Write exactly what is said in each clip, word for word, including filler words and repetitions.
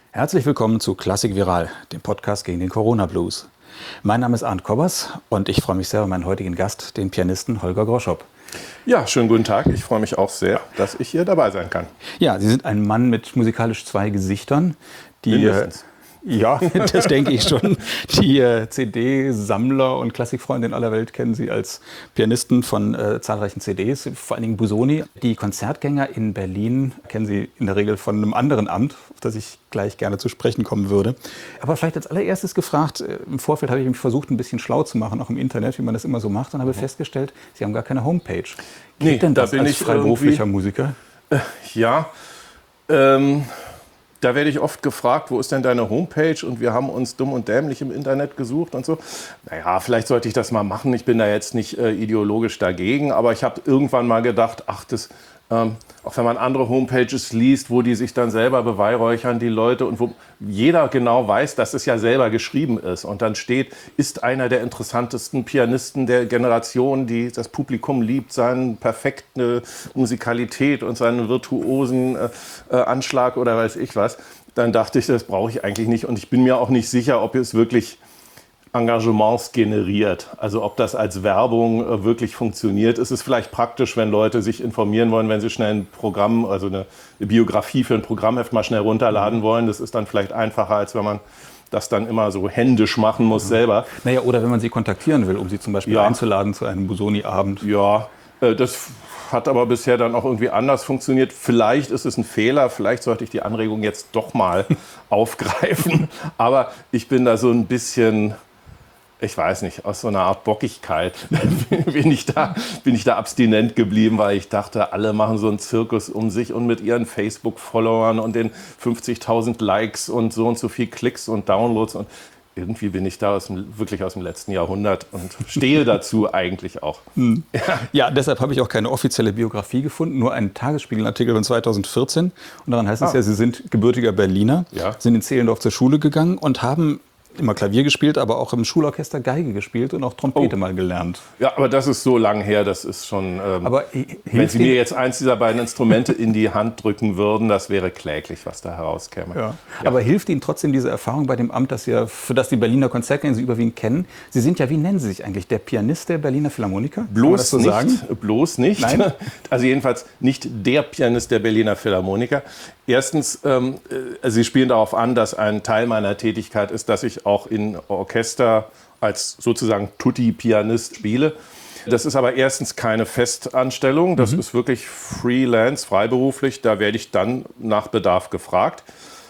Herzlich willkommen zu Klassik Viral, dem Podcast gegen den Corona Blues. Mein Name ist Arndt Kobbers und ich freue mich sehr über meinen heutigen Gast, den Pianisten Holger Groschop. Ja, schönen guten Tag. Ich freue mich auch sehr, dass ich hier dabei sein kann. Ja, Sie sind ein Mann mit musikalisch zwei Gesichtern, die Mindestens. Ja, das denke ich schon. Die äh, C D-Sammler und Klassikfreunde in aller Welt kennen Sie als Pianisten von äh, zahlreichen C Ds, vor allen Dingen Busoni. Die Konzertgänger in Berlin kennen Sie in der Regel von einem anderen Amt, auf das ich gleich gerne zu sprechen kommen würde. Aber vielleicht als allererstes gefragt, äh, im Vorfeld habe ich mich versucht, ein bisschen schlau zu machen, auch im Internet, wie man das immer so macht, und habe mhm. festgestellt, Sie haben gar keine Homepage. Geht nee, denn das da bin als ich freiberuflicher Musiker? Äh, ja, ähm... Da werde ich oft gefragt, wo ist denn deine Homepage? Und wir haben uns dumm und dämlich im Internet gesucht und so. Naja, vielleicht sollte ich das mal machen. Ich bin da jetzt nicht äh, ideologisch dagegen. Aber ich habe irgendwann mal gedacht, ach, das, ähm, auch wenn man andere Homepages liest, wo die sich dann selber beweihräuchern, die Leute, und wo jeder genau weiß, dass es ja selber geschrieben ist. Und dann steht, ist einer der interessantesten Pianisten der Generation, die das Publikum liebt, seine perfekte Musikalität und seinen virtuosen äh, äh, Anschlag oder weiß ich was. Dann dachte ich, das brauche ich eigentlich nicht. Und ich bin mir auch nicht sicher, ob es wirklich Engagements generiert. Also ob das als Werbung äh, wirklich funktioniert. Ist es vielleicht praktisch, wenn Leute sich informieren wollen, wenn sie schnell ein Programm, also eine, eine Biografie für ein Programmheft mal schnell runterladen wollen. Das ist dann vielleicht einfacher, als wenn man das dann immer so händisch machen muss mhm. selber. Naja, oder wenn man sie kontaktieren will, um sie zum Beispiel ja. einzuladen zu einem Busoni-Abend. Ja, äh, das hat aber bisher dann auch irgendwie anders funktioniert. Vielleicht ist es ein Fehler, vielleicht sollte ich die Anregung jetzt doch mal aufgreifen. Aber ich bin da so ein bisschen... Ich weiß nicht, aus so einer Art Bockigkeit bin ich da, bin ich da abstinent geblieben, weil ich dachte, alle machen so einen Zirkus um sich und mit ihren Facebook-Followern und den fünfzigtausend Likes und so und so viel Klicks und Downloads. Und irgendwie bin ich da aus dem, wirklich aus dem letzten Jahrhundert und stehe dazu eigentlich auch. Hm. Ja. ja, deshalb habe ich auch keine offizielle Biografie gefunden, nur einen Tagesspiegel-Artikel von zweitausendvierzehn. Und daran heißt ah. es ja, Sie sind gebürtiger Berliner, ja. sind in Zehlendorf zur Schule gegangen und haben immer Klavier gespielt, aber auch im Schulorchester Geige gespielt und auch Trompete oh. mal gelernt. Ja, aber das ist so lang her, das ist schon... Ähm, aber wenn Sie mir jetzt eins dieser beiden Instrumente in die Hand drücken würden, das wäre kläglich, was da herauskäme. Ja. Ja. Aber hilft Ihnen trotzdem diese Erfahrung bei dem Amt, das ja, für das die Berliner Konzertgänger Sie überwiegend kennen? Sie sind ja, wie nennen Sie sich eigentlich, der Pianist der Berliner Philharmoniker? Bloß das so nicht, sagen? bloß nicht. Nein? Also jedenfalls nicht der Pianist der Berliner Philharmoniker. Erstens, ähm, Sie spielen darauf an, dass ein Teil meiner Tätigkeit ist, dass ich auch in Orchester als sozusagen Tutti-Pianist spiele. Das ist aber erstens keine Festanstellung, das mhm. ist wirklich Freelance, freiberuflich, da werde ich dann nach Bedarf gefragt.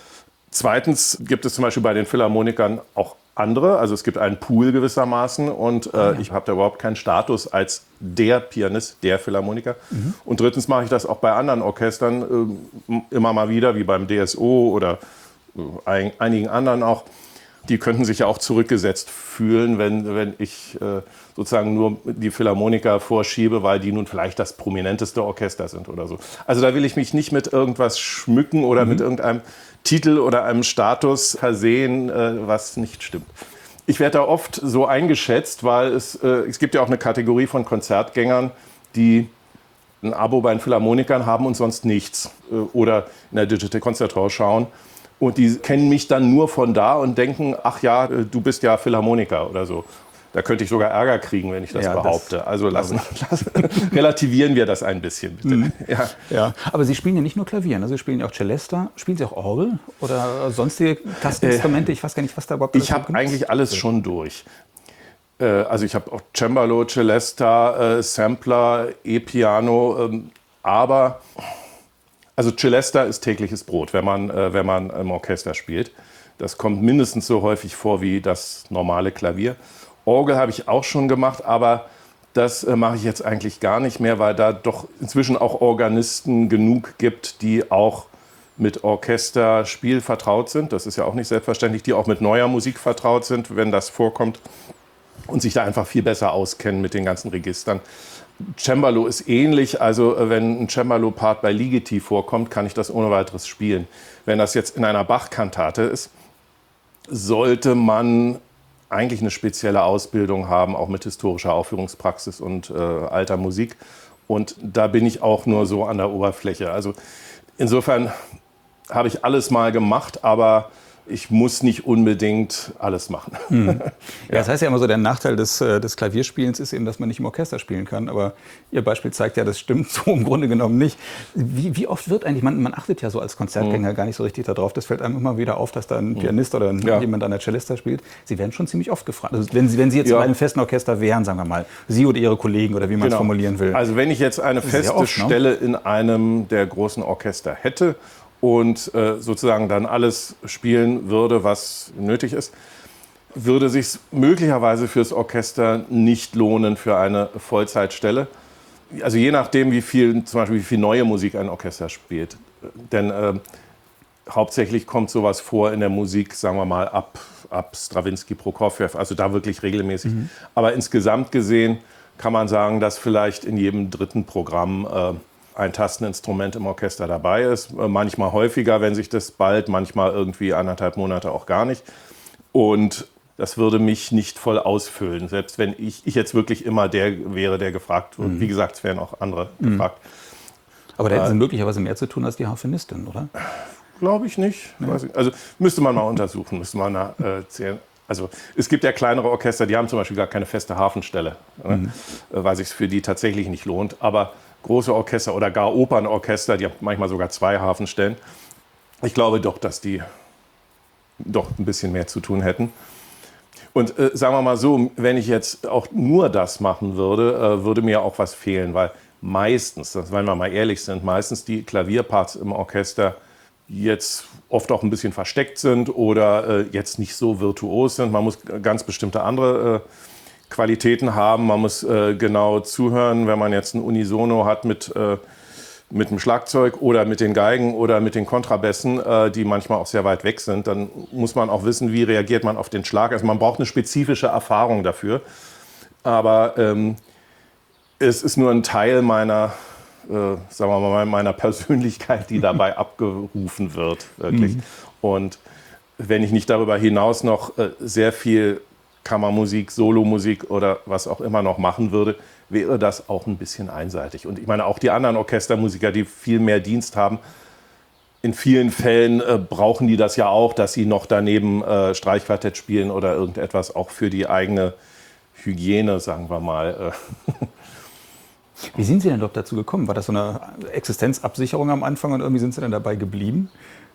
Zweitens gibt es zum Beispiel bei den Philharmonikern auch andere, also es gibt einen Pool gewissermaßen und äh, ah, ja. ich habe da überhaupt keinen Status als der Pianist, der Philharmoniker. Mhm. Und drittens mache ich das auch bei anderen Orchestern äh, immer mal wieder, wie beim D S O oder äh, einigen anderen auch. Die könnten sich ja auch zurückgesetzt fühlen, wenn, wenn ich äh, sozusagen nur die Philharmoniker vorschiebe, weil die nun vielleicht das prominenteste Orchester sind oder so. Also da will ich mich nicht mit irgendwas schmücken oder mhm. mit irgendeinem Titel oder einem Status versehen, äh, was nicht stimmt. Ich werde da oft so eingeschätzt, weil es, äh, es gibt ja auch eine Kategorie von Konzertgängern, die ein Abo bei den Philharmonikern haben und sonst nichts. Äh, oder in der Digital Concert Hall schauen. Und die kennen mich dann nur von da und denken, ach ja, du bist ja Philharmoniker oder so. Da könnte ich sogar Ärger kriegen, wenn ich das ja, behaupte. Das also lassen, lassen, relativieren wir das ein bisschen, bitte. Mhm. Ja. Ja. Aber Sie spielen ja nicht nur Klavier, ne? Sie spielen ja auch Celesta. Spielen Sie auch Orgel oder sonstige Tasteninstrumente? Ich weiß gar nicht, was da überhaupt ist. Ich habe eigentlich alles schon durch. Also ich habe auch Cembalo, Celesta, Sampler, E-Piano, aber... Also Celesta ist tägliches Brot, wenn man, äh, wenn man im Orchester spielt. Das kommt mindestens so häufig vor wie das normale Klavier. Orgel habe ich auch schon gemacht, aber das äh, mache ich jetzt eigentlich gar nicht mehr, weil da doch inzwischen auch Organisten genug gibt, die auch mit Orchesterspiel vertraut sind. Das ist ja auch nicht selbstverständlich, die auch mit neuer Musik vertraut sind, wenn das vorkommt und sich da einfach viel besser auskennen mit den ganzen Registern. Cembalo ist ähnlich, also wenn ein Cembalo-Part bei Ligeti vorkommt, kann ich das ohne weiteres spielen. Wenn das jetzt in einer Bach-Kantate ist, sollte man eigentlich eine spezielle Ausbildung haben, auch mit historischer Aufführungspraxis und äh, alter Musik. Und da bin ich auch nur so an der Oberfläche. Also insofern habe ich alles mal gemacht, aber ich muss nicht unbedingt alles machen. Mhm. Ja, das heißt ja immer so, der Nachteil des, äh, des Klavierspielens ist eben, dass man nicht im Orchester spielen kann. Aber Ihr Beispiel zeigt ja, das stimmt so im Grunde genommen nicht. Wie, wie oft wird eigentlich, man, man achtet ja so als Konzertgänger mhm. gar nicht so richtig darauf, das fällt einem immer wieder auf, dass da ein Pianist oder ein, ja. jemand an der Cellista spielt. Sie werden schon ziemlich oft gefragt. Also wenn, Sie, wenn Sie jetzt ja. in einem festen Orchester wären, sagen wir mal, Sie oder Ihre Kollegen oder wie man es genau. formulieren will. Also wenn ich jetzt eine feste oft, Stelle ne? in einem der großen Orchester hätte, und äh, sozusagen dann alles spielen würde, was nötig ist, würde sich möglicherweise fürs Orchester nicht lohnen für eine Vollzeitstelle. Also je nachdem, wie viel, zum Beispiel wie viel neue Musik ein Orchester spielt. Denn äh, hauptsächlich kommt sowas vor in der Musik, sagen wir mal, ab, ab Strawinsky, Prokofjew, also da wirklich regelmäßig. Mhm. Aber insgesamt gesehen kann man sagen, dass vielleicht in jedem dritten Programm äh, ein Tasteninstrument im Orchester dabei ist. Manchmal häufiger, wenn sich das ballt, manchmal irgendwie anderthalb Monate auch gar nicht. Und das würde mich nicht voll ausfüllen, selbst wenn ich, ich jetzt wirklich immer der wäre, der gefragt wird. Mhm. Wie gesagt, es wären auch andere mhm. gefragt. Aber da hätten Sie äh, möglicherweise mehr zu tun als die Harfenistin, oder? Glaube ich nicht. Nee. Also müsste man mal untersuchen, müsste man äh, zählen. Also es gibt ja kleinere Orchester, die haben zum Beispiel gar keine feste Hafenstelle, mhm. ne? Weil sich für die tatsächlich nicht lohnt. Aber große Orchester oder gar Opernorchester, die haben manchmal sogar zwei Hafenstellen. Ich glaube doch, dass die doch ein bisschen mehr zu tun hätten. Und äh, sagen wir mal so, wenn ich jetzt auch nur das machen würde, äh, würde mir auch was fehlen, weil meistens, das, wenn wir mal ehrlich sind, meistens die Klavierparts im Orchester jetzt oft auch ein bisschen versteckt sind oder äh, jetzt nicht so virtuos sind. Man muss ganz bestimmte andere äh, Qualitäten haben. Man muss äh, genau zuhören, wenn man jetzt ein Unisono hat mit, äh, mit dem Schlagzeug oder mit den Geigen oder mit den Kontrabässen, äh, die manchmal auch sehr weit weg sind. Dann muss man auch wissen, wie reagiert man auf den Schlag. Also man braucht eine spezifische Erfahrung dafür. Aber ähm, es ist nur ein Teil meiner, äh, sagen wir mal, meiner Persönlichkeit, die dabei abgerufen wird. Wirklich. Mhm. Und wenn ich nicht darüber hinaus noch äh, sehr viel Kammermusik, Solomusik oder was auch immer noch machen würde, wäre das auch ein bisschen einseitig. Und ich meine, auch die anderen Orchestermusiker, die viel mehr Dienst haben, in vielen Fällen äh, brauchen die das ja auch, dass sie noch daneben äh, Streichquartett spielen oder irgendetwas, auch für die eigene Hygiene, sagen wir mal. Wie sind Sie denn dort dazu gekommen? War das so eine Existenzabsicherung am Anfang und irgendwie sind Sie dann dabei geblieben?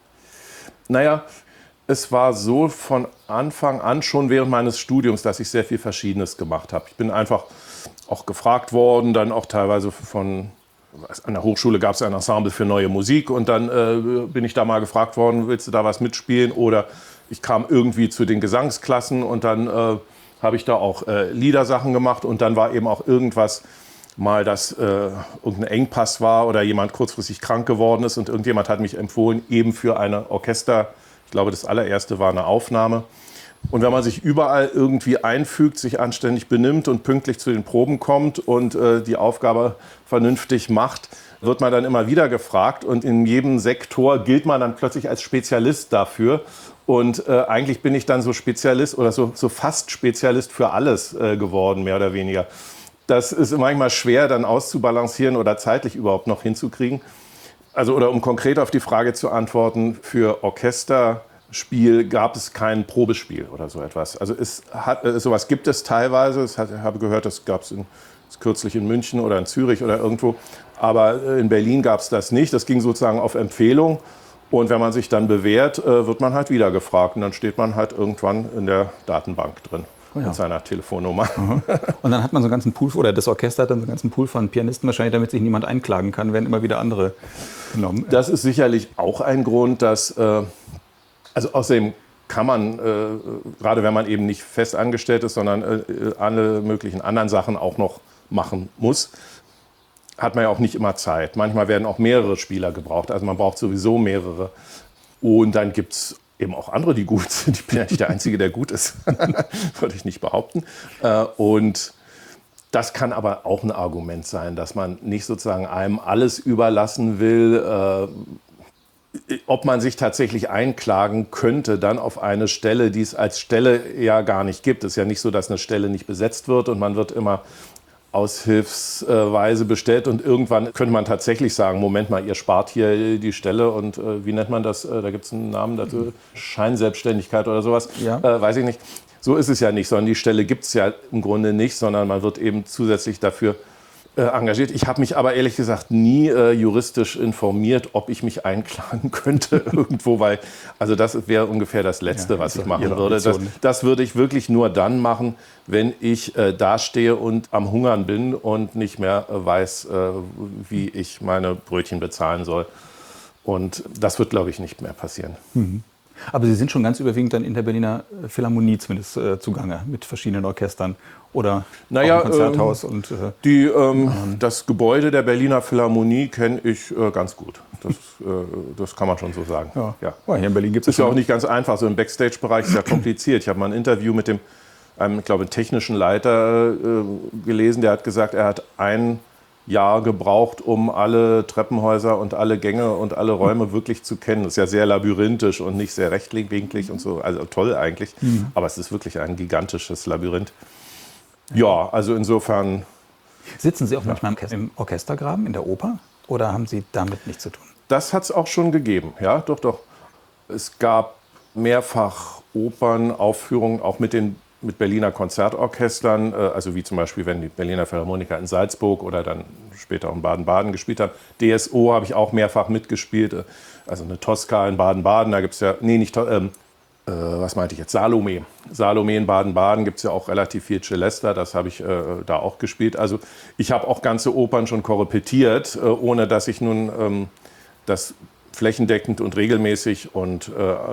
Naja, es war so von Anfang an, schon während meines Studiums, dass ich sehr viel Verschiedenes gemacht habe. Ich bin einfach auch gefragt worden, dann auch teilweise von, an der Hochschule gab es ein Ensemble für neue Musik und dann äh, bin ich da mal gefragt worden, willst du da was mitspielen? Oder ich kam irgendwie zu den Gesangsklassen und dann äh, habe ich da auch äh, Liedersachen gemacht und dann war eben auch irgendwas, mal, dass äh, irgendein Engpass war oder jemand kurzfristig krank geworden ist und irgendjemand hat mich empfohlen, eben für eine Orchester. Ich glaube, das allererste war eine Aufnahme. Und wenn man sich überall irgendwie einfügt, sich anständig benimmt und pünktlich zu den Proben kommt und äh, die Aufgabe vernünftig macht, wird man dann immer wieder gefragt. Und in jedem Sektor gilt man dann plötzlich als Spezialist dafür. Und äh, eigentlich bin ich dann so Spezialist oder so, so fast Spezialist für alles äh, geworden, mehr oder weniger. Das ist manchmal schwer dann auszubalancieren oder zeitlich überhaupt noch hinzukriegen. Also, oder um konkret auf die Frage zu antworten, für Orchesterspiel gab es kein Probespiel oder so etwas. Also es hat, äh, sowas gibt es teilweise. Ich habe gehört, das gab es kürzlich in München oder in Zürich oder irgendwo. Aber äh, in Berlin gab es das nicht. Das ging sozusagen auf Empfehlung. Und wenn man sich dann bewährt, äh, wird man halt wieder gefragt. Und dann steht man halt irgendwann in der Datenbank drin. Oh ja. Mit seiner Telefonnummer. Aha. Und dann hat man so einen ganzen Pool, oder das Orchester hat dann so einen ganzen Pool von Pianisten wahrscheinlich, damit sich niemand einklagen kann, werden immer wieder andere genommen. Das ist sicherlich auch ein Grund, dass, äh, also außerdem kann man, äh, gerade wenn man eben nicht fest angestellt ist, sondern äh, alle möglichen anderen Sachen auch noch machen muss, hat man ja auch nicht immer Zeit. Manchmal werden auch mehrere Spieler gebraucht, also man braucht sowieso mehrere. Und dann gibt es eben auch andere, die gut sind. Ich bin ja nicht der Einzige, der gut ist. Würde ich nicht behaupten. Und das kann aber auch ein Argument sein, dass man nicht sozusagen einem alles überlassen will. Ob man sich tatsächlich einklagen könnte, dann auf eine Stelle, die es als Stelle ja gar nicht gibt. Es ist ja nicht so, dass eine Stelle nicht besetzt wird und man wird immer aushilfsweise bestellt und irgendwann könnte man tatsächlich sagen, Moment mal, ihr spart hier die Stelle und äh, wie nennt man das, äh, da gibt es einen Namen dazu, Scheinselbstständigkeit oder sowas, Ja. äh, weiß ich nicht. So ist es ja nicht, sondern die Stelle gibt es ja im Grunde nicht, sondern man wird eben zusätzlich dafür äh, engagiert. Ich habe mich aber ehrlich gesagt nie äh, juristisch informiert, ob ich mich einklagen könnte irgendwo, weil also das wäre ungefähr das Letzte, Ja, was ist ich doch machen Ihre würde. Das, Option. das würde ich wirklich nur dann machen, wenn ich äh, dastehe und am Hungern bin und nicht mehr äh, weiß, äh, wie ich meine Brötchen bezahlen soll. Und das wird, glaube ich, nicht mehr passieren. Mhm. Aber Sie sind schon ganz überwiegend dann in der Berliner Philharmonie zumindest äh, zugange mit verschiedenen Orchestern oder Naja, auch im Konzerthaus. ähm, und, äh, Die, ähm, das Gebäude der Berliner Philharmonie kenne ich äh, ganz gut. Das, äh, das kann man schon so sagen. ja. Ja. Oh, hier in Berlin gibt Ist es ja auch nicht ganz einfach. So im Backstage-Bereich ist ja kompliziert. Ich habe mal ein Interview mit dem, einem, ich glaube, technischen Leiter äh, gelesen. Der hat gesagt, er hat ein Jahr gebraucht, um alle Treppenhäuser und alle Gänge und alle Räume wirklich zu kennen. Das ist ja sehr labyrinthisch und nicht sehr rechtwinklig und so. Also toll eigentlich. Mhm. Aber es ist wirklich ein gigantisches Labyrinth. Ja, also insofern. Sitzen Sie auch manchmal im Orchestergraben, in der Oper? Oder haben Sie damit nichts zu tun? Das hat es auch schon gegeben, ja, doch, doch. Es gab mehrfach Opernaufführungen, auch mit den mit Berliner Konzertorchestern, also wie zum Beispiel, wenn die Berliner Philharmoniker in Salzburg oder dann später auch in Baden-Baden gespielt haben. D S O habe ich auch mehrfach mitgespielt, also eine Tosca in Baden-Baden, da gibt es ja, nee, nicht, ähm, äh, was meinte ich jetzt, Salome. Salome in Baden-Baden gibt es ja auch relativ viel Celesta, das habe ich äh, da auch gespielt. Also ich habe auch ganze Opern schon korrepetiert, äh, ohne dass ich nun ähm, das flächendeckend und regelmäßig und äh, äh,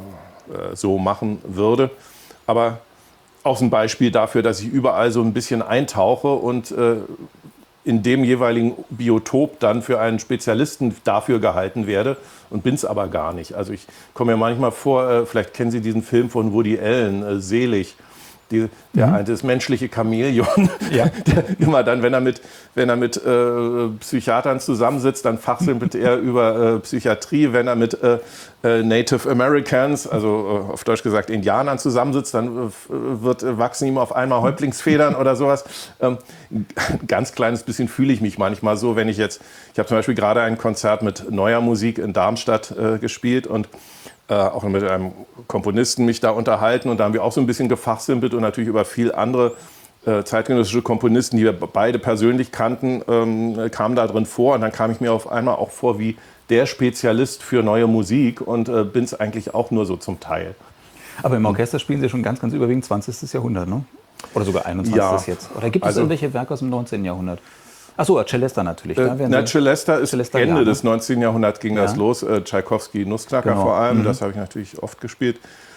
so machen würde. Aber auch ein Beispiel dafür, dass ich überall so ein bisschen eintauche und äh, in dem jeweiligen Biotop dann für einen Spezialisten dafür gehalten werde und bin es aber gar nicht. Also ich komme mir manchmal vor, äh, vielleicht kennen Sie diesen Film von Woody Allen, äh, Selig. Die, der, mhm. Das menschliche Chamäleon, ja. der immer dann, wenn er mit, wenn er mit äh, Psychiatern zusammensitzt, dann fachsimpelt er über äh, Psychiatrie. Wenn er mit äh, äh, Native Americans, also äh, auf Deutsch gesagt Indianern zusammensitzt, dann äh, wird, äh, wachsen ihm auf einmal Häuptlingsfedern oder sowas. Ähm, ein ganz kleines bisschen fühle ich mich manchmal so, wenn ich jetzt, ich habe zum Beispiel gerade ein Konzert mit neuer Musik in Darmstadt äh, gespielt und Äh, auch mit einem Komponisten mich da unterhalten und da haben wir auch so ein bisschen gefachsimpelt und natürlich über viel andere äh, zeitgenössische Komponisten, die wir beide persönlich kannten, ähm, kamen da drin vor und dann kam ich mir auf einmal auch vor wie der Spezialist für neue Musik und äh, bin es eigentlich auch nur so zum Teil. Aber im Orchester spielen Sie schon ganz, ganz überwiegend zwanzigsten Jahrhundert, ne? Oder sogar einundzwanzigsten Ja. jetzt? Oder gibt es Also, irgendwelche Werke aus dem neunzehnten Jahrhundert? Achso, Celesta natürlich. Äh, na, Celesta ist Celesta, Ende ja, ne? des neunzehnten Jahrhunderts ging Ja. das los. Äh, Tschaikowski, Nussknacker Genau. vor allem, Mhm. das habe ich natürlich oft gespielt.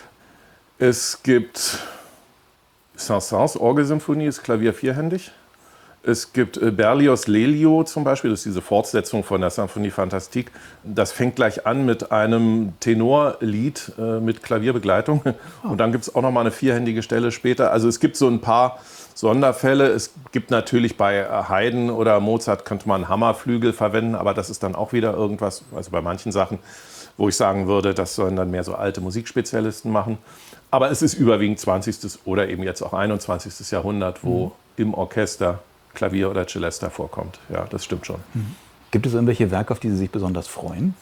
Es gibt Saint-Saëns, Orgelsymphonie, ist Klavier vierhändig. Es gibt äh, Berlioz' Lelio zum Beispiel, das ist diese Fortsetzung von der Symphonie Fantastique. Das fängt gleich an mit einem Tenorlied äh, mit Klavierbegleitung. Oh. Und dann gibt es auch noch mal eine vierhändige Stelle später. Also es gibt so ein paar Sonderfälle. Es gibt natürlich bei Haydn oder Mozart könnte man Hammerflügel verwenden, aber das ist dann auch wieder irgendwas, also bei manchen Sachen, wo ich sagen würde, das sollen dann mehr so alte Musikspezialisten machen. Aber es ist überwiegend zwanzigsten oder eben jetzt auch einundzwanzigsten Jahrhundert, wo mhm. im Orchester Klavier oder Celesta vorkommt. Ja, das stimmt schon. Mhm. Gibt es irgendwelche Werke, auf die Sie sich besonders freuen?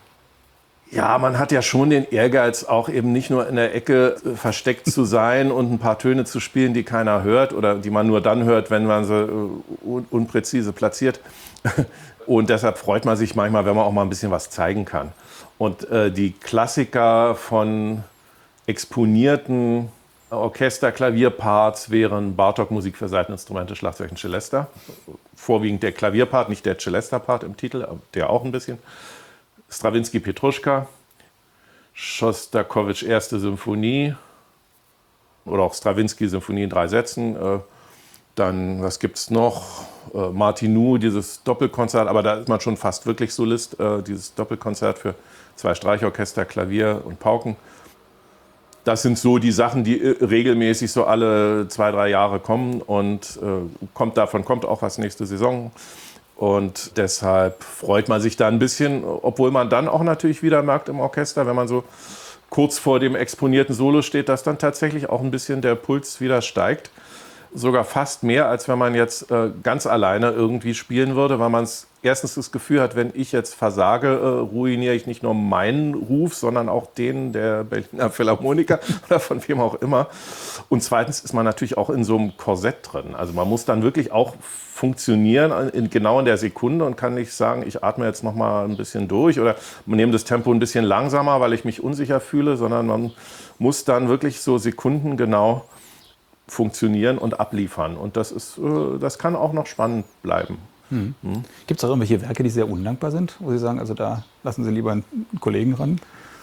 Ja, man hat ja schon den Ehrgeiz, auch eben nicht nur in der Ecke äh, versteckt zu sein und ein paar Töne zu spielen, die keiner hört oder die man nur dann hört, wenn man sie äh, un unpräzise platziert. Und deshalb freut man sich manchmal, wenn man auch mal ein bisschen was zeigen kann. Und äh, die Klassiker von exponierten Orchester-Klavierparts wären Bartók Musik für Saiteninstrumente, Schlagzeug und Celesta. Vorwiegend der Klavierpart, nicht der Celesta-Part im Titel, der auch ein bisschen. Strawinsky Petruschka, Schostakowitsch erste Symphonie oder auch Strawinsky Symphonie in drei Sätzen. Dann, was gibt es noch? Martinu, dieses Doppelkonzert, aber da ist man schon fast wirklich Solist, dieses Doppelkonzert für zwei Streichorchester, Klavier und Pauken. Das sind so die Sachen, die regelmäßig so alle zwei, drei Jahre kommen und kommt, davon kommt auch was nächste Saison. Und deshalb freut man sich da ein bisschen, obwohl man dann auch natürlich wieder merkt im Orchester, wenn man so kurz vor dem exponierten Solo steht, dass dann tatsächlich auch ein bisschen der Puls wieder steigt. sogar fast mehr, als wenn man jetzt äh, ganz alleine irgendwie spielen würde, weil man erstens das Gefühl hat, wenn ich jetzt versage, äh, ruiniere ich nicht nur meinen Ruf, sondern auch den der Berliner Philharmoniker oder von wem auch immer. Und zweitens ist man natürlich auch in so einem Korsett drin. Also man muss dann wirklich auch funktionieren in, genau in der Sekunde und kann nicht sagen, ich atme jetzt noch mal ein bisschen durch oder nehme das Tempo ein bisschen langsamer, weil ich mich unsicher fühle, sondern man muss dann wirklich so sekundengenau funktionieren und abliefern. Und das ist, das kann auch noch spannend bleiben. Hm. Hm. Gibt es auch irgendwelche Werke, die sehr undankbar sind, wo Sie sagen, also da lassen Sie lieber einen Kollegen ran?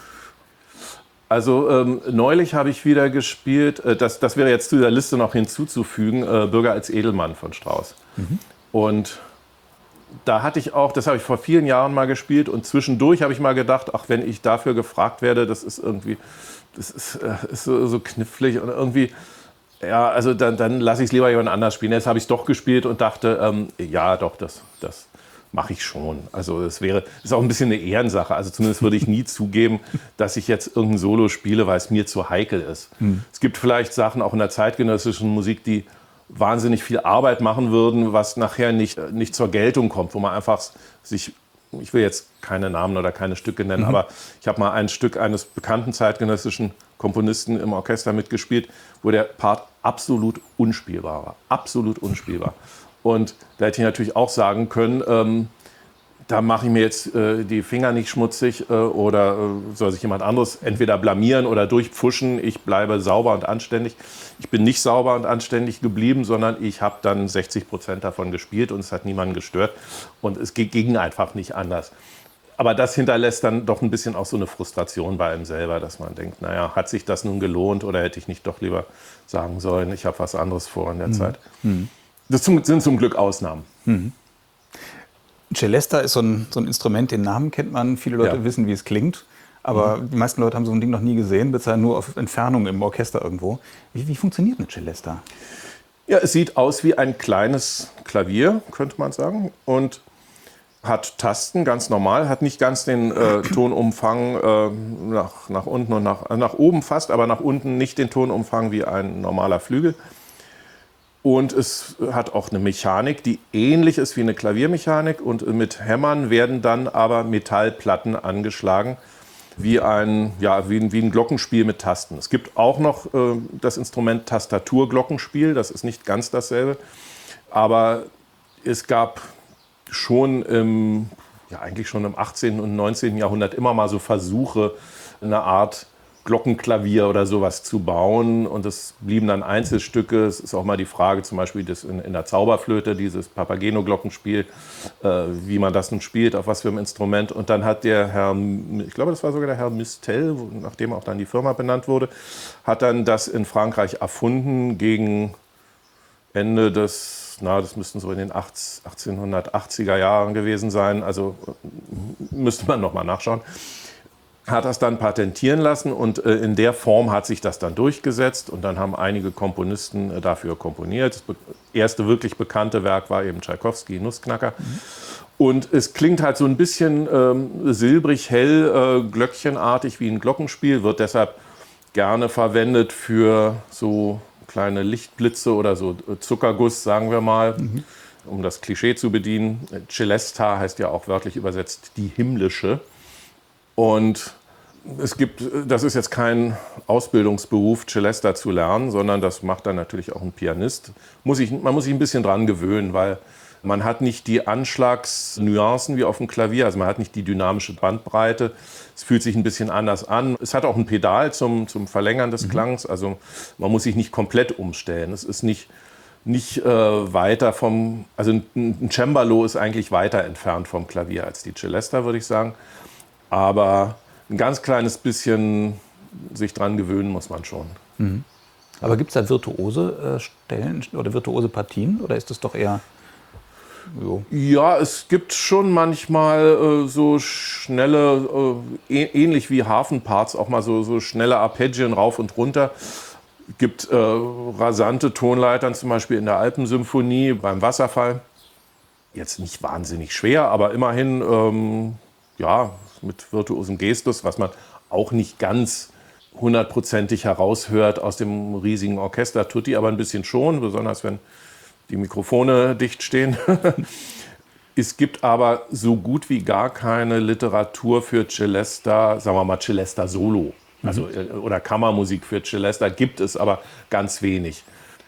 Also ähm, neulich habe ich wieder gespielt, äh, das, das wäre jetzt zu der Liste noch hinzuzufügen, äh, Bürger als Edelmann von Strauss. Mhm. Und da hatte ich auch, das habe ich vor vielen Jahren mal gespielt und zwischendurch habe ich mal gedacht, ach, wenn ich dafür gefragt werde, das ist irgendwie, das ist, äh, ist so, so knifflig und irgendwie, ja, also dann, dann lasse ich es lieber jemand anders spielen. Jetzt habe ich es doch gespielt und dachte, ähm, ja, doch, das, das mache ich schon. Also es wäre, ist auch ein bisschen eine Ehrensache. Also zumindest würde ich nie zugeben, dass ich jetzt irgendein Solo spiele, weil es mir zu heikel ist. Hm. Es gibt vielleicht Sachen auch in der zeitgenössischen Musik, die wahnsinnig viel Arbeit machen würden, was nachher nicht, nicht zur Geltung kommt, wo man einfach sich, ich will jetzt keine Namen oder keine Stücke nennen, mhm. aber ich habe mal ein Stück eines bekannten zeitgenössischen Komponisten im Orchester mitgespielt, wo der Part absolut unspielbar war. Absolut unspielbar. Und da hätte ich natürlich auch sagen können, ähm, da mache ich mir jetzt äh, die Finger nicht schmutzig äh, oder äh, soll sich jemand anderes entweder blamieren oder durchpfuschen. Ich bleibe sauber und anständig. Ich bin nicht sauber und anständig geblieben, sondern ich habe dann sechzig Prozent davon gespielt und es hat niemanden gestört. Und es ging einfach nicht anders. Aber das hinterlässt dann doch ein bisschen auch so eine Frustration bei einem selber, dass man denkt, naja, hat sich das nun gelohnt oder hätte ich nicht doch lieber sagen sollen, ich habe was anderes vor in der mhm. Zeit. Mhm. Das sind zum Glück Ausnahmen. Mhm. Celesta ist so ein, so ein Instrument, den Namen kennt man, viele Leute ja. wissen, wie es klingt, aber mhm. die meisten Leute haben so ein Ding noch nie gesehen, bisher nur auf Entfernung im Orchester irgendwo. Wie, wie funktioniert eine Celesta? Ja, es sieht aus wie ein kleines Klavier, könnte man sagen, und hat Tasten, ganz normal, hat nicht ganz den äh, Tonumfang äh, nach, nach unten und nach, nach oben fast, aber nach unten nicht den Tonumfang wie ein normaler Flügel. Und es hat auch eine Mechanik, die ähnlich ist wie eine Klaviermechanik. Und mit Hämmern werden dann aber Metallplatten angeschlagen, wie ein, ja, wie ein, wie ein Glockenspiel mit Tasten. Es gibt auch noch äh, das Instrument Tastaturglockenspiel, das ist nicht ganz dasselbe. Aber es gab schon im, ja, eigentlich schon im achtzehnten und neunzehnten Jahrhundert immer mal so Versuche, eine Art Glockenklavier oder sowas zu bauen, und es blieben dann Einzelstücke. Es ist auch mal die Frage, zum Beispiel das in, in der Zauberflöte, dieses Papageno-Glockenspiel, äh, wie man das nun spielt, auf was für ein Instrument. Und dann hat der Herr, ich glaube, das war sogar der Herr Mistel, nachdem auch dann die Firma benannt wurde, hat dann das in Frankreich erfunden gegen Ende des, na, das müssten so in den achtzehnhundertachtziger Jahren gewesen sein, also müsste man noch mal nachschauen. Hat das dann patentieren lassen und äh, in der Form hat sich das dann durchgesetzt und dann haben einige Komponisten äh, dafür komponiert. Das erste wirklich bekannte Werk war eben Tschaikowski, Nussknacker. Mhm. Und es klingt halt so ein bisschen ähm, silbrig, hell, äh, glöckchenartig wie ein Glockenspiel, wird deshalb gerne verwendet für so kleine Lichtblitze oder so Zuckerguss, sagen wir mal, mhm. um das Klischee zu bedienen. Celesta heißt ja auch wörtlich übersetzt die himmlische. Und es gibt, das ist jetzt kein Ausbildungsberuf, Celesta zu lernen, sondern das macht dann natürlich auch ein Pianist. Muss ich, man muss sich ein bisschen dran gewöhnen, weil man hat nicht die Anschlagsnuancen wie auf dem Klavier, also man hat nicht die dynamische Bandbreite. Es fühlt sich ein bisschen anders an. Es hat auch ein Pedal zum, zum Verlängern des mhm. Klangs, also man muss sich nicht komplett umstellen. Es ist nicht, nicht äh, weiter vom, also ein, ein Cembalo ist eigentlich weiter entfernt vom Klavier als die Celesta, würde ich sagen. Aber ein ganz kleines bisschen sich dran gewöhnen muss man schon. Mhm. Aber gibt es da virtuose äh, Stellen oder virtuose Partien? Oder ist das doch eher... Jo. Ja, es gibt schon manchmal äh, so schnelle, äh, ähnlich wie Hafenparts, auch mal so, so schnelle Arpeggien rauf und runter. Es gibt äh, rasante Tonleitern, zum Beispiel in der Alpensymphonie beim Wasserfall. Jetzt nicht wahnsinnig schwer, aber immerhin... Ähm, ja, mit virtuosem Gestus, was man auch nicht ganz hundertprozentig heraushört aus dem riesigen Orchester. Tutti aber ein bisschen schon, besonders wenn die Mikrofone dicht stehen. Es gibt aber so gut wie gar keine Literatur für Celesta, sagen wir mal Celesta Solo. Also, oder Kammermusik für Celesta gibt es, aber ganz wenig.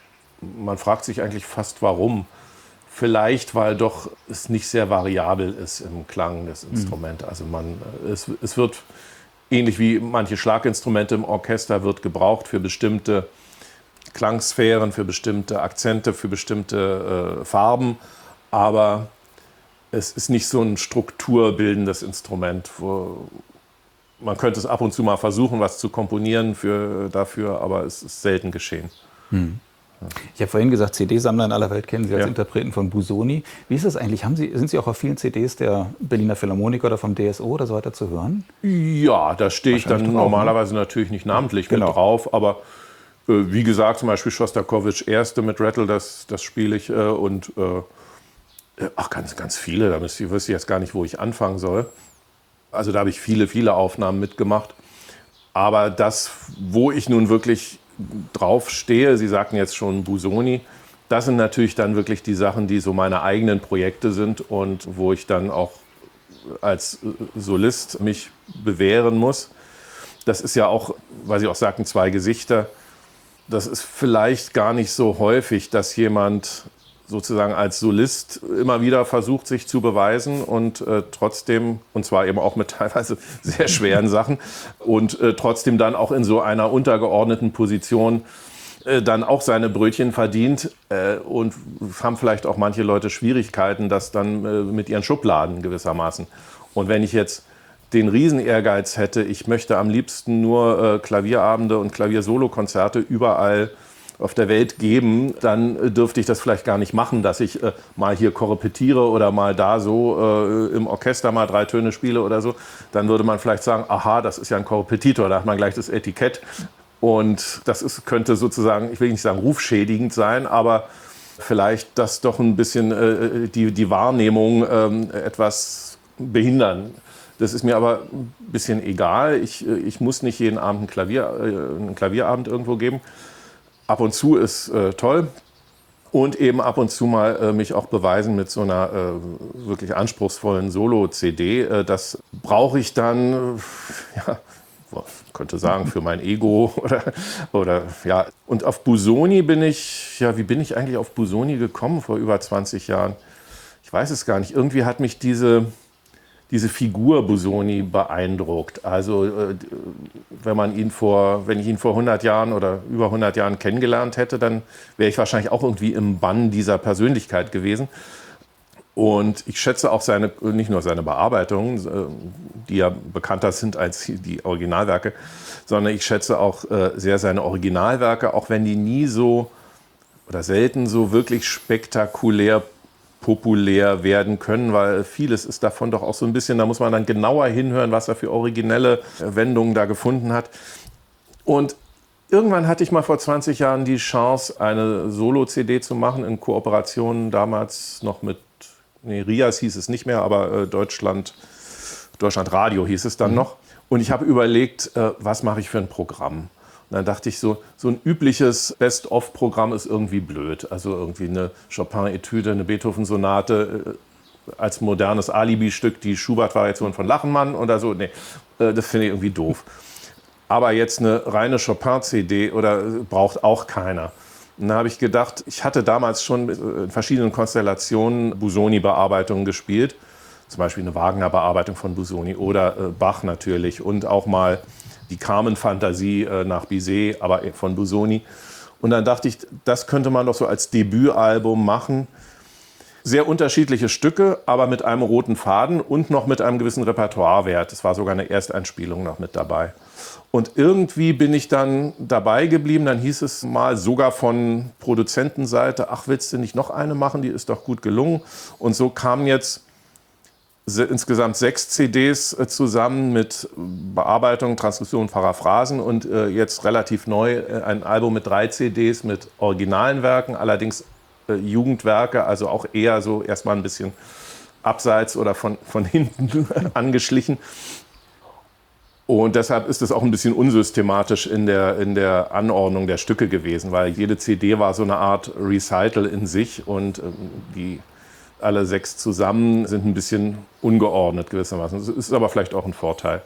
Man fragt sich eigentlich fast, warum. Vielleicht, weil doch es nicht sehr variabel ist im Klang des Instruments. Also man, es, es wird, ähnlich wie manche Schlaginstrumente im Orchester, wird gebraucht für bestimmte Klangsphären, für bestimmte Akzente, für bestimmte äh, Farben. Aber es ist nicht so ein strukturbildendes Instrument, wo man könnte es ab und zu mal versuchen, was zu komponieren für, dafür, aber es ist selten geschehen. Hm. Ich habe vorhin gesagt, C D-Sammler in aller Welt kennen Sie als ja. Interpreten von Busoni. Wie ist das eigentlich? Haben Sie, sind Sie auch auf vielen C Ds der Berliner Philharmoniker oder vom D S O oder so weiter zu hören? Ja, da stehe ich dann drauf, normalerweise ne? natürlich nicht namentlich genau. mit drauf, aber äh, wie gesagt, zum Beispiel Schostakowitsch Erste mit Rattle, das, das spiele ich äh, und äh, ach, ganz, ganz viele, da wüsste ich jetzt gar nicht, wo ich anfangen soll. Also da habe ich viele, viele Aufnahmen mitgemacht. Aber das, wo ich nun wirklich drauf stehe, Sie sagten jetzt schon Busoni, das sind natürlich dann wirklich die Sachen, die so meine eigenen Projekte sind und wo ich dann auch als Solist mich bewähren muss. Das ist ja auch, weil Sie auch sagten, zwei Gesichter. Das ist vielleicht gar nicht so häufig, dass jemand sozusagen als Solist immer wieder versucht, sich zu beweisen und äh, trotzdem, und zwar eben auch mit teilweise sehr schweren Sachen, und äh, trotzdem dann auch in so einer untergeordneten Position äh, dann auch seine Brötchen verdient. Äh, und haben vielleicht auch manche Leute Schwierigkeiten, das dann äh, mit ihren Schubladen gewissermaßen. Und wenn ich jetzt den Riesen-Ehrgeiz hätte, ich möchte am liebsten nur äh, Klavierabende und Klavier-Solo-Konzerte überall auf der Welt geben, dann dürfte ich das vielleicht gar nicht machen, dass ich äh, mal hier korrepetiere oder mal da so äh, im Orchester mal drei Töne spiele oder so. Dann würde man vielleicht sagen, aha, das ist ja ein Korrepetitor, da hat man gleich das Etikett. Und das ist, könnte sozusagen, ich will nicht sagen rufschädigend sein, aber vielleicht das doch ein bisschen äh, die, die Wahrnehmung äh, etwas behindern. Das ist mir aber ein bisschen egal. Ich, ich muss nicht jeden Abend ein Klavier, äh, einen Klavierabend irgendwo geben. Ab und zu ist äh, toll und eben ab und zu mal äh, mich auch beweisen mit so einer äh, wirklich anspruchsvollen Solo-C D. Äh, das brauche ich dann, äh, ja, könnte sagen, für mein Ego oder, oder ja. Und auf Busoni bin ich, ja, wie bin ich eigentlich auf Busoni gekommen vor über zwanzig Jahren? Ich weiß es gar nicht. Irgendwie hat mich diese... diese Figur Busoni beeindruckt. Also wenn man ihn vor, wenn ich ihn vor hundert Jahren oder über hundert Jahren kennengelernt hätte, dann wäre ich wahrscheinlich auch irgendwie im Bann dieser Persönlichkeit gewesen. Und ich schätze auch seine, nicht nur seine Bearbeitungen, die ja bekannter sind als die Originalwerke, sondern ich schätze auch sehr seine Originalwerke, auch wenn die nie so oder selten so wirklich spektakulär populär werden können, weil vieles ist davon doch auch so ein bisschen, da muss man dann genauer hinhören, was er für originelle Wendungen da gefunden hat. Und irgendwann hatte ich mal vor zwanzig Jahren die Chance, eine Solo-C D zu machen, in Kooperation damals noch mit, nee, Rias hieß es nicht mehr, aber äh, Deutschland, Deutschland Radio hieß es dann mhm. noch. Und ich habe überlegt, äh, was mache ich für ein Programm? Und dann dachte ich so, so ein übliches Best-of-Programm ist irgendwie blöd. Also irgendwie eine Chopin-Etüde, eine Beethoven-Sonate äh, als modernes Alibi-Stück, die Schubert-Variation von Lachenmann oder so. Nee, äh, das finde ich irgendwie doof. Aber jetzt eine reine Chopin-C D oder äh, braucht auch keiner. Und da habe ich gedacht, ich hatte damals schon in verschiedenen Konstellationen Busoni-Bearbeitungen gespielt. Zum Beispiel eine Wagner-Bearbeitung von Busoni oder äh, Bach natürlich und auch mal die Carmen-Fantasie äh, nach Bizet, aber von Busoni. Und dann dachte ich, das könnte man doch so als Debütalbum machen. Sehr unterschiedliche Stücke, aber mit einem roten Faden und noch mit einem gewissen Repertoirewert. Es war sogar eine Ersteinspielung noch mit dabei. Und irgendwie bin ich dann dabei geblieben. Dann hieß es mal sogar von Produzentenseite, ach, willst du nicht noch eine machen? Die ist doch gut gelungen. Und so kamen jetzt insgesamt sechs C Ds zusammen mit Bearbeitung, Transkription, Paraphrasen und äh, jetzt relativ neu äh, ein Album mit drei C Ds mit originalen Werken, allerdings äh, Jugendwerke, also auch eher so erstmal ein bisschen abseits oder von, von hinten angeschlichen. Und deshalb ist es auch ein bisschen unsystematisch in der, in der Anordnung der Stücke gewesen, weil jede C D war so eine Art Recital in sich und ähm, die alle sechs zusammen sind ein bisschen ungeordnet gewissermaßen. Das ist aber vielleicht auch ein Vorteil.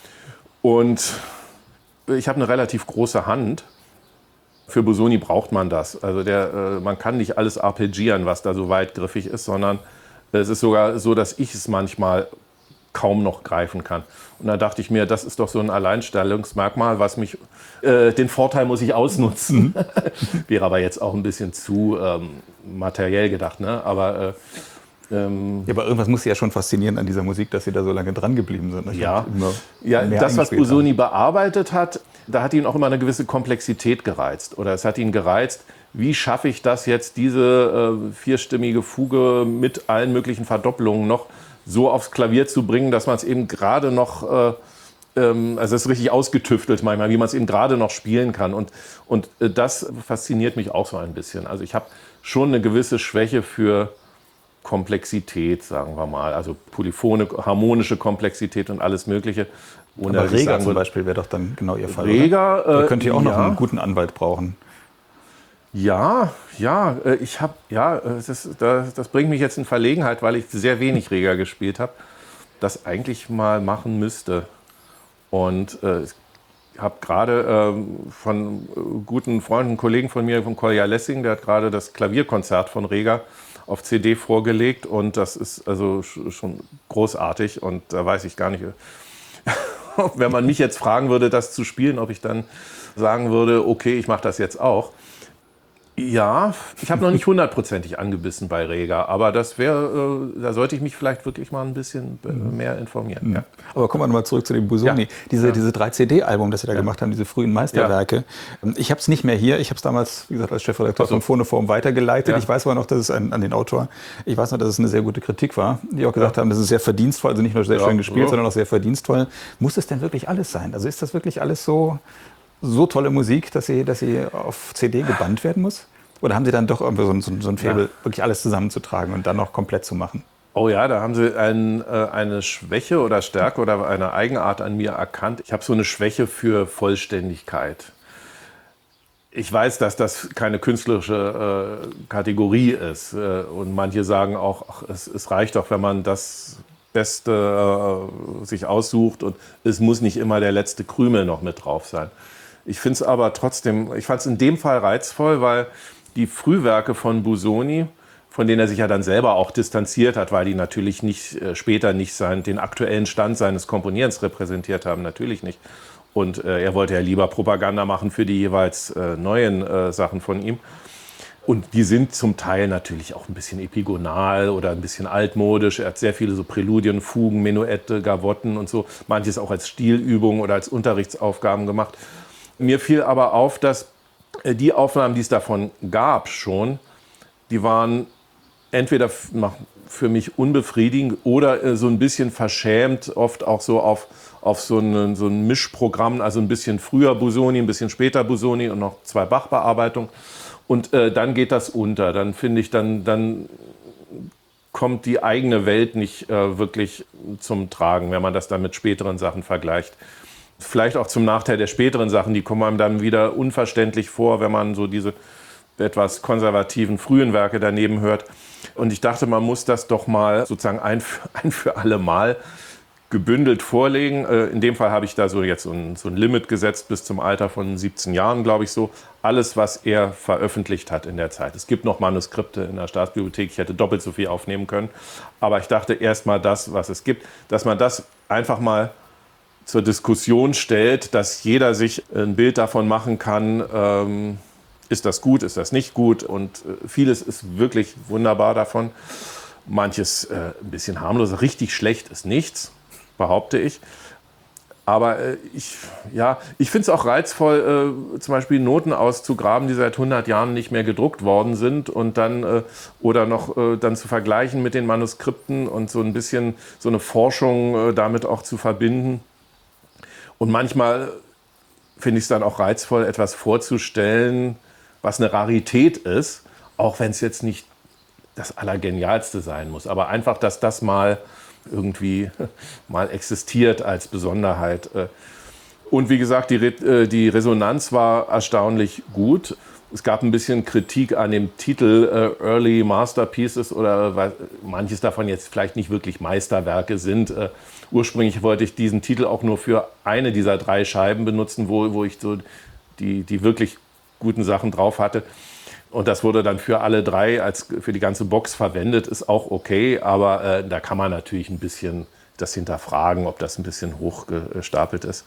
Und ich habe eine relativ große Hand. Für Busoni braucht man das. Also der, äh, man kann nicht alles arpeggieren, was da so weitgriffig ist, sondern es ist sogar so, dass ich es manchmal kaum noch greifen kann. Und da dachte ich mir, das ist doch so ein Alleinstellungsmerkmal, was mich, äh, den Vorteil muss ich ausnutzen. Wäre aber jetzt auch ein bisschen zu ähm, materiell gedacht, ne? Aber, äh, ähm, ja, aber irgendwas muss Sie ja schon faszinieren an dieser Musik, dass Sie da so lange dran geblieben sind. Ich ja, ja das, was Busoni bearbeitet hat, da hat ihn auch immer eine gewisse Komplexität gereizt. Oder es hat ihn gereizt, wie schaffe ich das jetzt, diese äh, vierstimmige Fuge mit allen möglichen Verdoppelungen noch so aufs Klavier zu bringen, dass man es eben gerade noch, äh, ähm, also es ist richtig ausgetüftelt manchmal, wie man es eben gerade noch spielen kann. Und, und äh, das fasziniert mich auch so ein bisschen. Also ich habe schon eine gewisse Schwäche für Komplexität, sagen wir mal. Also polyphone, harmonische Komplexität und alles Mögliche. Ohne Aber Reger zum Beispiel wäre doch dann genau Ihr Fall, Reger, oder? Da könnt ihr auch ja. noch einen guten Anwalt brauchen. Ja, ja, ich habe, ja, das, das, das bringt mich jetzt in Verlegenheit, weil ich sehr wenig Reger gespielt habe, das eigentlich mal machen müsste. Und äh, ich habe gerade äh, von guten Freunden, Kollegen von mir, von Kolja Lessing, der hat gerade das Klavierkonzert von Reger auf C D vorgelegt und das ist also schon großartig und da weiß ich gar nicht, wenn man mich jetzt fragen würde, das zu spielen, ob ich dann sagen würde, okay, ich mache das jetzt auch. Ja, ich habe noch nicht hundertprozentig angebissen bei Reger, aber das wäre, äh, da sollte ich mich vielleicht wirklich mal ein bisschen äh, mehr informieren. Ja. Aber kommen wir nochmal zurück zu dem Busoni. Ja. Diese, ja. diese drei C D-Album, das Sie da ja. gemacht haben, diese frühen Meisterwerke. Ja. Ich habe es nicht mehr hier. Ich habe es damals, wie gesagt, als Chefredakteur also. von Phonoform weitergeleitet. Ja. Ich weiß aber noch, dass es ein, an den Autor, ich weiß noch, dass es eine sehr gute Kritik war, die auch gesagt ja. haben, das ist sehr verdienstvoll, also nicht nur sehr ja. schön gespielt, ja. sondern auch sehr verdienstvoll. Muss es denn wirklich alles sein? Also ist das wirklich alles so... so tolle Musik, dass sie, dass sie auf C D gebannt werden muss? Oder haben Sie dann doch irgendwie so ein, so, so ein Faible, ja. wirklich alles zusammenzutragen und dann noch komplett zu machen? Oh ja, da haben Sie ein, äh, eine Schwäche oder Stärke oder eine Eigenart an mir erkannt. Ich habe so eine Schwäche für Vollständigkeit. Ich weiß, dass das keine künstlerische äh, Kategorie ist. Äh, und manche sagen auch, ach, es, es reicht doch, wenn man das Beste äh, sich aussucht und es muss nicht immer der letzte Krümel noch mit drauf sein. Ich finde es aber trotzdem, ich fand es in dem Fall reizvoll, weil die Frühwerke von Busoni, von denen er sich ja dann selber auch distanziert hat, weil die natürlich nicht äh, später nicht sein, den aktuellen Stand seines Komponierens repräsentiert haben, natürlich nicht. Und äh, er wollte ja lieber Propaganda machen für die jeweils äh, neuen äh, Sachen von ihm. Und die sind zum Teil natürlich auch ein bisschen epigonal oder ein bisschen altmodisch. Er hat sehr viele so Präludien, Fugen, Menuette, Gavotten und so. Manches auch als Stilübung oder als Unterrichtsaufgaben gemacht. Mir fiel aber auf, dass die Aufnahmen, die es davon gab schon, die waren entweder für mich unbefriedigend oder so ein bisschen verschämt, oft auch so auf, auf so, ein, so ein Mischprogramm, also ein bisschen früher Busoni, ein bisschen später Busoni und noch zwei Bach-Bearbeitungen. Und äh, dann geht das unter. Dann finde ich, dann, dann kommt die eigene Welt nicht äh, wirklich zum Tragen, wenn man das dann mit späteren Sachen vergleicht. Vielleicht auch zum Nachteil der späteren Sachen, die kommen einem dann wieder unverständlich vor, wenn man so diese etwas konservativen frühen Werke daneben hört. Und ich dachte, man muss das doch mal sozusagen ein für, ein für alle Mal gebündelt vorlegen. In dem Fall habe ich da so jetzt so ein, so ein Limit gesetzt bis zum Alter von siebzehn Jahren, glaube ich so. Alles, was er veröffentlicht hat in der Zeit. Es gibt noch Manuskripte in der Staatsbibliothek, ich hätte doppelt so viel aufnehmen können. Aber ich dachte erst mal das, was es gibt, dass man das einfach mal zur Diskussion stellt, dass jeder sich ein Bild davon machen kann, ähm, ist das gut, ist das nicht gut. Und äh, vieles ist wirklich wunderbar davon. Manches äh, ein bisschen harmloser, richtig schlecht ist nichts, behaupte ich. Aber äh, ich, ja, ich finde es auch reizvoll, äh, zum Beispiel Noten auszugraben, die seit hundert Jahren nicht mehr gedruckt worden sind und dann äh, oder noch äh, dann zu vergleichen mit den Manuskripten und so ein bisschen so eine Forschung äh, damit auch zu verbinden. Und manchmal finde ich es dann auch reizvoll, etwas vorzustellen, was eine Rarität ist, auch wenn es jetzt nicht das Allergenialste sein muss. Aber einfach, dass das mal irgendwie mal existiert als Besonderheit. Und wie gesagt, die, Re- die Resonanz war erstaunlich gut. Es gab ein bisschen Kritik an dem Titel äh, Early Masterpieces oder weil manches davon jetzt vielleicht nicht wirklich Meisterwerke sind. Äh, ursprünglich wollte ich diesen Titel auch nur für eine dieser drei Scheiben benutzen, wo, wo ich so die, die wirklich guten Sachen drauf hatte. Und das wurde dann für alle drei als für die ganze Box verwendet, ist auch okay, aber äh, da kann man natürlich ein bisschen das hinterfragen, ob das ein bisschen hochgestapelt ist.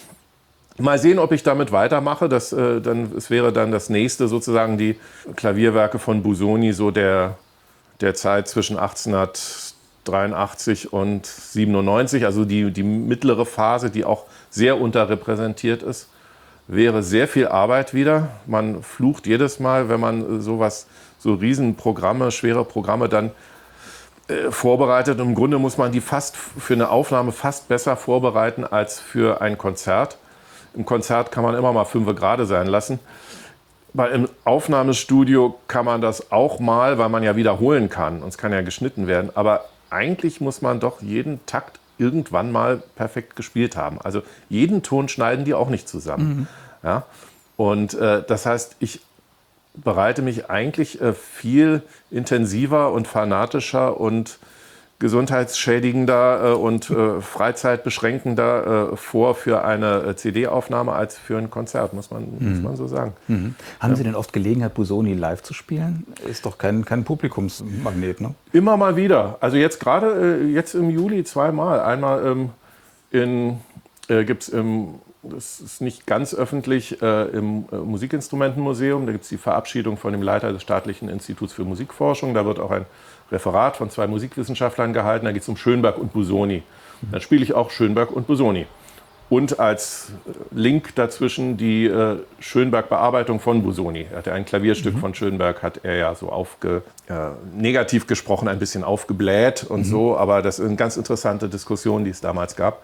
Mal sehen, ob ich damit weitermache. Das, äh, dann, es wäre dann das nächste sozusagen die Klavierwerke von Busoni, so der, der Zeit zwischen achtzehnhundertdreiundachtzig und siebenundneunzig, also die, die mittlere Phase, die auch sehr unterrepräsentiert ist. Wäre sehr viel Arbeit wieder. Man flucht jedes Mal, wenn man sowas, so Riesenprogramme, schwere Programme dann äh, vorbereitet. Und im Grunde muss man die fast für eine Aufnahme fast besser vorbereiten als für ein Konzert. Im Konzert kann man immer mal fünf gerade sein lassen. Weil im Aufnahmestudio kann man das auch mal, weil man ja wiederholen kann. Und es kann ja geschnitten werden. Aber eigentlich muss man doch jeden Takt irgendwann mal perfekt gespielt haben. Also jeden Ton schneiden die auch nicht zusammen. Mhm. Ja? Und äh, das heißt, ich bereite mich eigentlich äh, viel intensiver und fanatischer und gesundheitsschädigender äh, und äh, freizeitbeschränkender äh, vor für eine äh, C D-Aufnahme als für ein Konzert, muss man, mhm. muss man so sagen. Mhm. Haben ja. Sie denn oft Gelegenheit, Busoni live zu spielen? Ist doch kein, kein Publikumsmagnet, ne? Immer mal wieder. Also jetzt gerade, äh, jetzt im Juli zweimal. Einmal ähm, in, äh, gibt es im, das ist nicht ganz öffentlich, äh, im äh, Musikinstrumentenmuseum. Da gibt es die Verabschiedung von dem Leiter des Staatlichen Instituts für Musikforschung. Da wird auch ein Referat von zwei Musikwissenschaftlern gehalten. Da geht es um Schönberg und Busoni. Dann spiele ich auch Schönberg und Busoni. Und als Link dazwischen die äh, Schönberg-Bearbeitung von Busoni. Er hatte ein Klavierstück mhm. von Schönberg, hat er ja so aufge, äh, negativ gesprochen, ein bisschen aufgebläht und mhm. so. Aber das ist eine ganz interessante Diskussion, die es damals gab.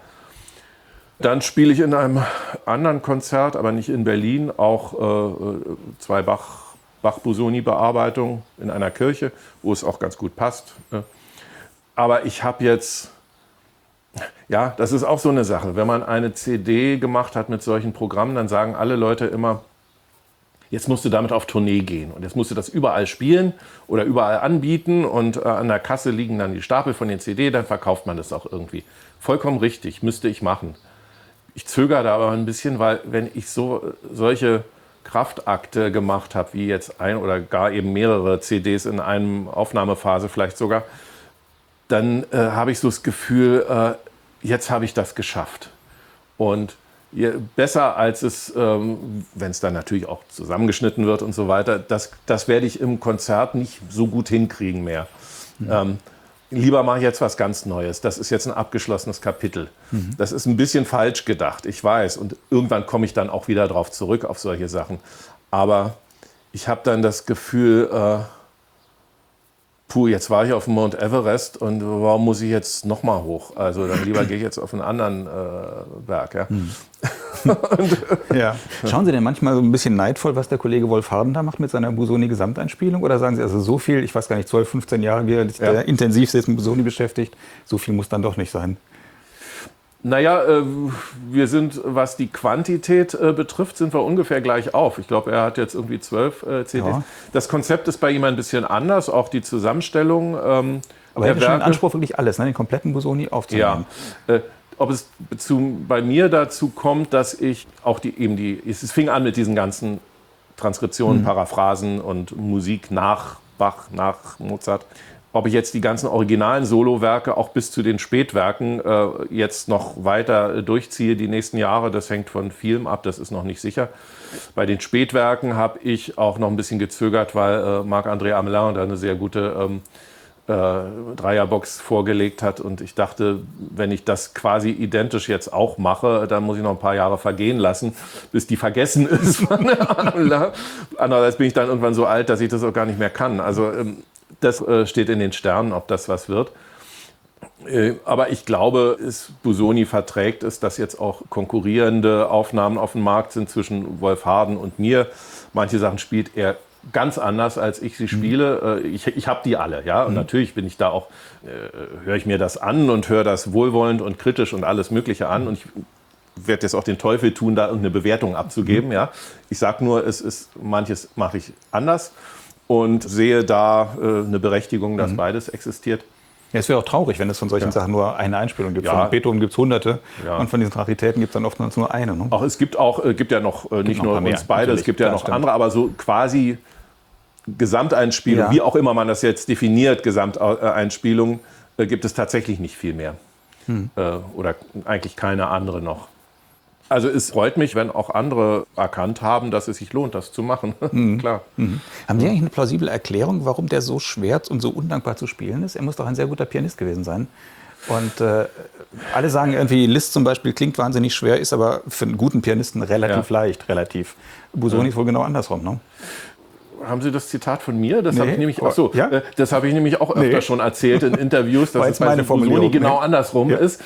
Dann spiele ich in einem anderen Konzert, aber nicht in Berlin, auch äh, zwei Bach Bach-Busoni-Bearbeitung in einer Kirche, wo es auch ganz gut passt. Aber ich habe jetzt, ja, das ist auch so eine Sache. Wenn man eine C D gemacht hat mit solchen Programmen, dann sagen alle Leute immer, jetzt musst du damit auf Tournee gehen und jetzt musst du das überall spielen oder überall anbieten und äh, an der Kasse liegen dann die Stapel von den C D, dann verkauft man das auch irgendwie. Vollkommen richtig, müsste ich machen. Ich zögere da aber ein bisschen, weil wenn ich so solche Kraftakte gemacht habe, wie jetzt ein oder gar eben mehrere C Ds in einer Aufnahmephase vielleicht sogar, dann äh, habe ich so das Gefühl, äh, jetzt habe ich das geschafft. Und je, besser als es, ähm, wenn es dann natürlich auch zusammengeschnitten wird und so weiter, das, das werde ich im Konzert nicht so gut hinkriegen mehr. Mhm. Ähm, Lieber mache ich jetzt was ganz Neues. Das ist jetzt ein abgeschlossenes Kapitel. Mhm. Das ist ein bisschen falsch gedacht, ich weiß. Und irgendwann komme ich dann auch wieder drauf zurück, auf solche Sachen. Aber ich habe dann das Gefühl, äh, puh, jetzt war ich auf dem Mount Everest und warum muss ich jetzt nochmal hoch? Also dann lieber gehe ich jetzt auf einen anderen äh, Berg. Ja. Mhm. und, ja. Schauen Sie denn manchmal so ein bisschen neidvoll, was der Kollege Wolf Harden da macht mit seiner Busoni-Gesamteinspielung? Oder sagen Sie, also so viel, ich weiß gar nicht, zwölf, fünfzehn Jahre, wie er sich ja. intensivst jetzt mit Busoni beschäftigt, so viel muss dann doch nicht sein? Naja, äh, wir sind, was die Quantität äh, betrifft, sind wir ungefähr gleich auf. Ich glaube, er hat jetzt irgendwie zwölf äh, C Ds. Ja. Das Konzept ist bei ihm ein bisschen anders, auch die Zusammenstellung. Ähm, Aber er hat schon den Anspruch, wirklich alles, ne, den kompletten Busoni aufzunehmen. Ja. Äh, ob es zu, bei mir dazu kommt, dass ich auch die, eben die, es fing an mit diesen ganzen Transkriptionen, mhm. Paraphrasen und Musik nach Bach, nach Mozart. Ob ich jetzt die ganzen originalen Solowerke auch bis zu den Spätwerken äh, jetzt noch weiter äh, durchziehe die nächsten Jahre, das hängt von vielem ab, das ist noch nicht sicher. Bei den Spätwerken habe ich auch noch ein bisschen gezögert, weil äh, Marc-André Amelin da eine sehr gute ähm, äh, Dreierbox vorgelegt hat und ich dachte, wenn ich das quasi identisch jetzt auch mache, dann muss ich noch ein paar Jahre vergehen lassen, bis die vergessen ist von Amelin. Andererseits bin ich dann irgendwann so alt, dass ich das auch gar nicht mehr kann. Also ähm, das äh, steht in den Sternen, ob das was wird. Äh, aber ich glaube, es, Busoni verträgt es, dass jetzt auch konkurrierende Aufnahmen auf dem Markt sind zwischen Wolf Harden und mir. Manche Sachen spielt er ganz anders, als ich sie spiele. Mhm. Ich, ich habe die alle, ja. Und mhm. natürlich bin ich da auch, äh, höre ich mir das an und höre das wohlwollend und kritisch und alles Mögliche an. Und ich werde jetzt auch den Teufel tun, da irgendeine Bewertung abzugeben, mhm. ja. Ich sage nur, es ist, manches mache ich anders und sehe da äh, eine Berechtigung, dass mhm. beides existiert. Ja, es wäre auch traurig, wenn es von solchen ja. Sachen nur eine Einspielung gibt. Ja. Von Beethoven gibt es hunderte ja. und von diesen Raritäten gibt es dann oftmals nur eine. Ne? Auch es gibt auch, äh, gibt ja noch äh, nicht noch nur uns beide, es gibt ja, ja noch stimmt. andere, aber so quasi Gesamteinspielung, ja. wie auch immer man das jetzt definiert, Gesamteinspielung, äh, gibt es tatsächlich nicht viel mehr. Hm. Äh, oder eigentlich keine andere noch. Also es freut mich, wenn auch andere erkannt haben, dass es sich lohnt, das zu machen. Mhm. Klar. Mhm. Haben Sie eigentlich eine plausible Erklärung, warum der so schwer und so undankbar zu spielen ist? Er muss doch ein sehr guter Pianist gewesen sein. Und äh, alle sagen irgendwie, Liszt zum Beispiel klingt wahnsinnig schwer, ist aber für einen guten Pianisten relativ ja. leicht, relativ. Busoni ja. ist wohl genau andersrum, ne? Haben Sie das Zitat von mir? Das nee. habe ich nämlich, ach so, ja? äh, das habe ich nämlich auch öfter nee. schon erzählt in Interviews, dass es bei Busoni genau nee. andersrum ja. ist.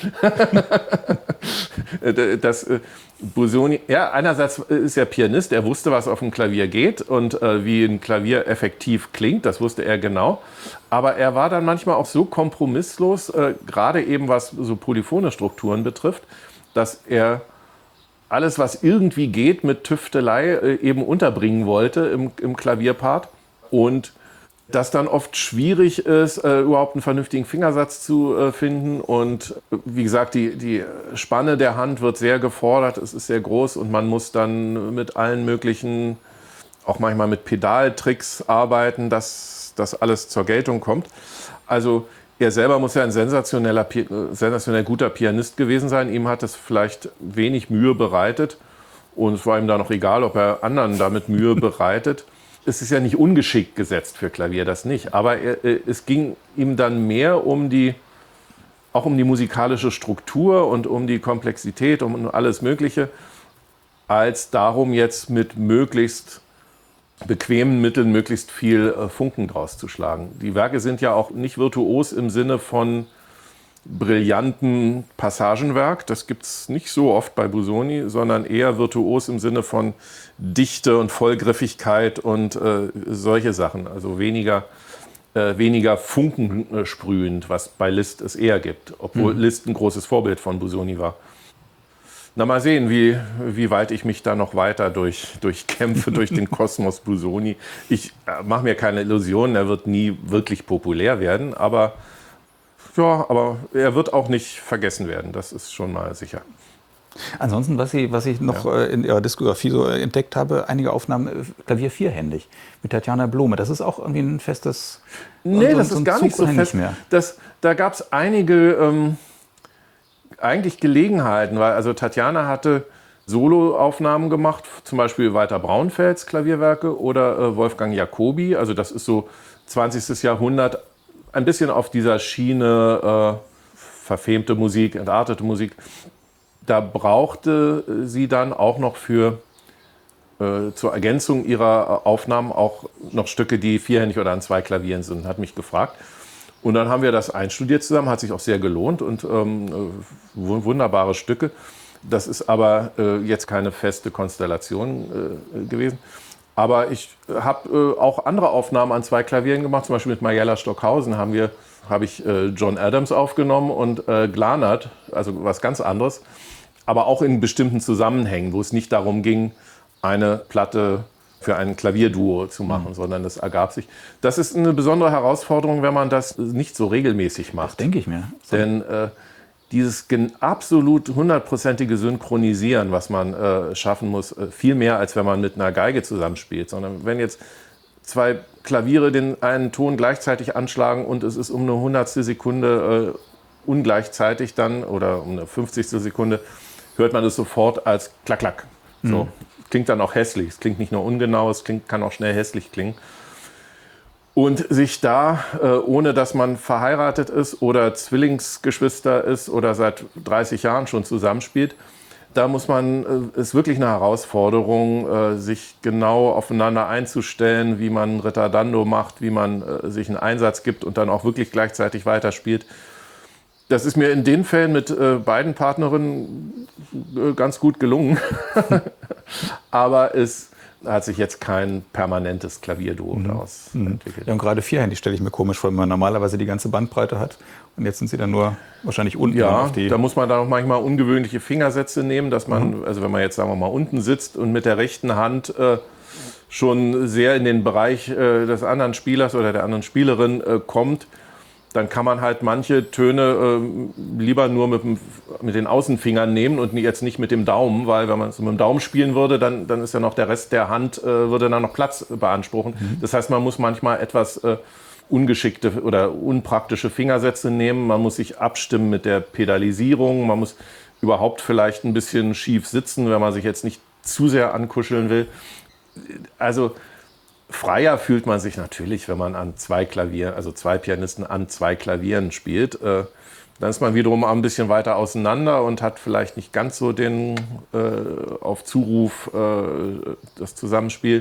dass äh, Busoni, ja, einerseits ist er Pianist, er wusste, was auf dem Klavier geht und äh, wie ein Klavier effektiv klingt, das wusste er genau. Aber er war dann manchmal auch so kompromisslos, äh, gerade eben was so polyphone Strukturen betrifft, dass er alles, was irgendwie geht, mit Tüftelei äh, eben unterbringen wollte im, im Klavierpart. Und das dann oft schwierig ist, äh, überhaupt einen vernünftigen Fingersatz zu äh, finden. Und äh, wie gesagt, die, die Spanne der Hand wird sehr gefordert, es ist sehr groß und man muss dann mit allen möglichen, auch manchmal mit Pedaltricks arbeiten, dass das alles zur Geltung kommt. Also er selber muss ja ein sensationeller, sensationell guter Pianist gewesen sein. Ihm hat es vielleicht wenig Mühe bereitet. Und es war ihm da noch egal, ob er anderen damit Mühe bereitet. Es ist ja nicht ungeschickt gesetzt für Klavier, das nicht. Aber er, es ging ihm dann mehr um die, auch um die musikalische Struktur und um die Komplexität, um alles Mögliche, als darum, jetzt mit möglichst bequemen Mitteln möglichst viel äh, Funken draus zu schlagen. Die Werke sind ja auch nicht virtuos im Sinne von brillanten Passagenwerk. Das gibt es nicht so oft bei Busoni, sondern eher virtuos im Sinne von Dichte und Vollgriffigkeit und äh, solche Sachen. Also weniger, äh, weniger Funken äh, sprühend, was bei Liszt es eher gibt. Obwohl mhm. Liszt ein großes Vorbild von Busoni war. Na, mal sehen, wie, wie weit ich mich da noch weiter durch, durchkämpfe, durch den Kosmos Busoni. Ich äh, mache mir keine Illusionen, er wird nie wirklich populär werden, aber, ja, aber er wird auch nicht vergessen werden, das ist schon mal sicher. Ansonsten, was, Sie, was ich noch ja. in Ihrer Diskografie so entdeckt habe, einige Aufnahmen Klavier vierhändig mit Tatjana Blome. Das ist auch irgendwie ein festes... Nee, so, das so ist gar nicht so fest. Mehr. Das, da gab es einige... Ähm, eigentlich Gelegenheiten, weil also Tatjana hatte Soloaufnahmen gemacht, zum Beispiel Walter Braunfels Klavierwerke oder äh, Wolfgang Jacobi, also das ist so zwanzigstes Jahrhundert, ein bisschen auf dieser Schiene äh, verfemte Musik, entartete Musik. Da brauchte sie dann auch noch für äh, zur Ergänzung ihrer Aufnahmen auch noch Stücke, die vierhändig oder an zwei Klavieren sind, hat mich gefragt. Und dann haben wir das einstudiert zusammen, hat sich auch sehr gelohnt und ähm, wunderbare Stücke. Das ist aber äh, jetzt keine feste Konstellation äh, gewesen. Aber ich habe äh, auch andere Aufnahmen an zwei Klavieren gemacht, zum Beispiel mit Majella Stockhausen haben wir, habe ich äh, John Adams aufgenommen und äh, Glanert, also was ganz anderes. Aber auch in bestimmten Zusammenhängen, wo es nicht darum ging, eine Platte für ein Klavierduo zu machen, mhm. sondern das ergab sich. Das ist eine besondere Herausforderung, wenn man das nicht so regelmäßig macht. Das denke ich mir. So. Denn äh, dieses absolut hundertprozentige Synchronisieren, was man äh, schaffen muss, äh, viel mehr, als wenn man mit einer Geige zusammenspielt. Sondern wenn jetzt zwei Klaviere den einen Ton gleichzeitig anschlagen und es ist um eine hundertstel Sekunde äh, ungleichzeitig dann oder um eine fünfzigstel Sekunde, hört man es sofort als Klack, Klack. So. Mhm. Klingt dann auch hässlich. Es klingt nicht nur ungenau, es klingt, kann auch schnell hässlich klingen. Und sich da, äh, ohne dass man verheiratet ist oder Zwillingsgeschwister ist oder seit dreißig Jahren schon zusammenspielt, da muss man, äh, ist wirklich eine Herausforderung, äh, sich genau aufeinander einzustellen, wie man Ritardando macht, wie man äh, sich einen Einsatz gibt und dann auch wirklich gleichzeitig weiterspielt. Das ist mir in den Fällen mit äh, beiden Partnerinnen äh, ganz gut gelungen. Aber es hat sich jetzt kein permanentes Klavierduo mhm. daraus mhm. entwickelt. Ja, und gerade vierhändig stelle ich mir komisch vor, wenn man normalerweise die ganze Bandbreite hat. Und jetzt sind sie dann nur wahrscheinlich unten ja, auf die... da muss man dann auch manchmal ungewöhnliche Fingersätze nehmen, dass man, mhm. also wenn man jetzt sagen wir mal unten sitzt und mit der rechten Hand äh, schon sehr in den Bereich äh, des anderen Spielers oder der anderen Spielerin äh, kommt, dann kann man halt manche Töne äh, lieber nur mit, dem, mit den Außenfingern nehmen und jetzt nicht mit dem Daumen, weil wenn man es mit dem Daumen spielen würde, dann, dann ist ja noch der Rest der Hand, äh, würde dann noch Platz beanspruchen. Mhm. Das heißt, man muss manchmal etwas äh, ungeschickte oder unpraktische Fingersätze nehmen, man muss sich abstimmen mit der Pedalisierung, man muss überhaupt vielleicht ein bisschen schief sitzen, wenn man sich jetzt nicht zu sehr ankuscheln will. Also freier fühlt man sich natürlich, wenn man an zwei Klavieren, also zwei Pianisten an zwei Klavieren spielt. Äh, dann ist man wiederum auch ein bisschen weiter auseinander und hat vielleicht nicht ganz so den äh, auf Zuruf äh, das Zusammenspiel.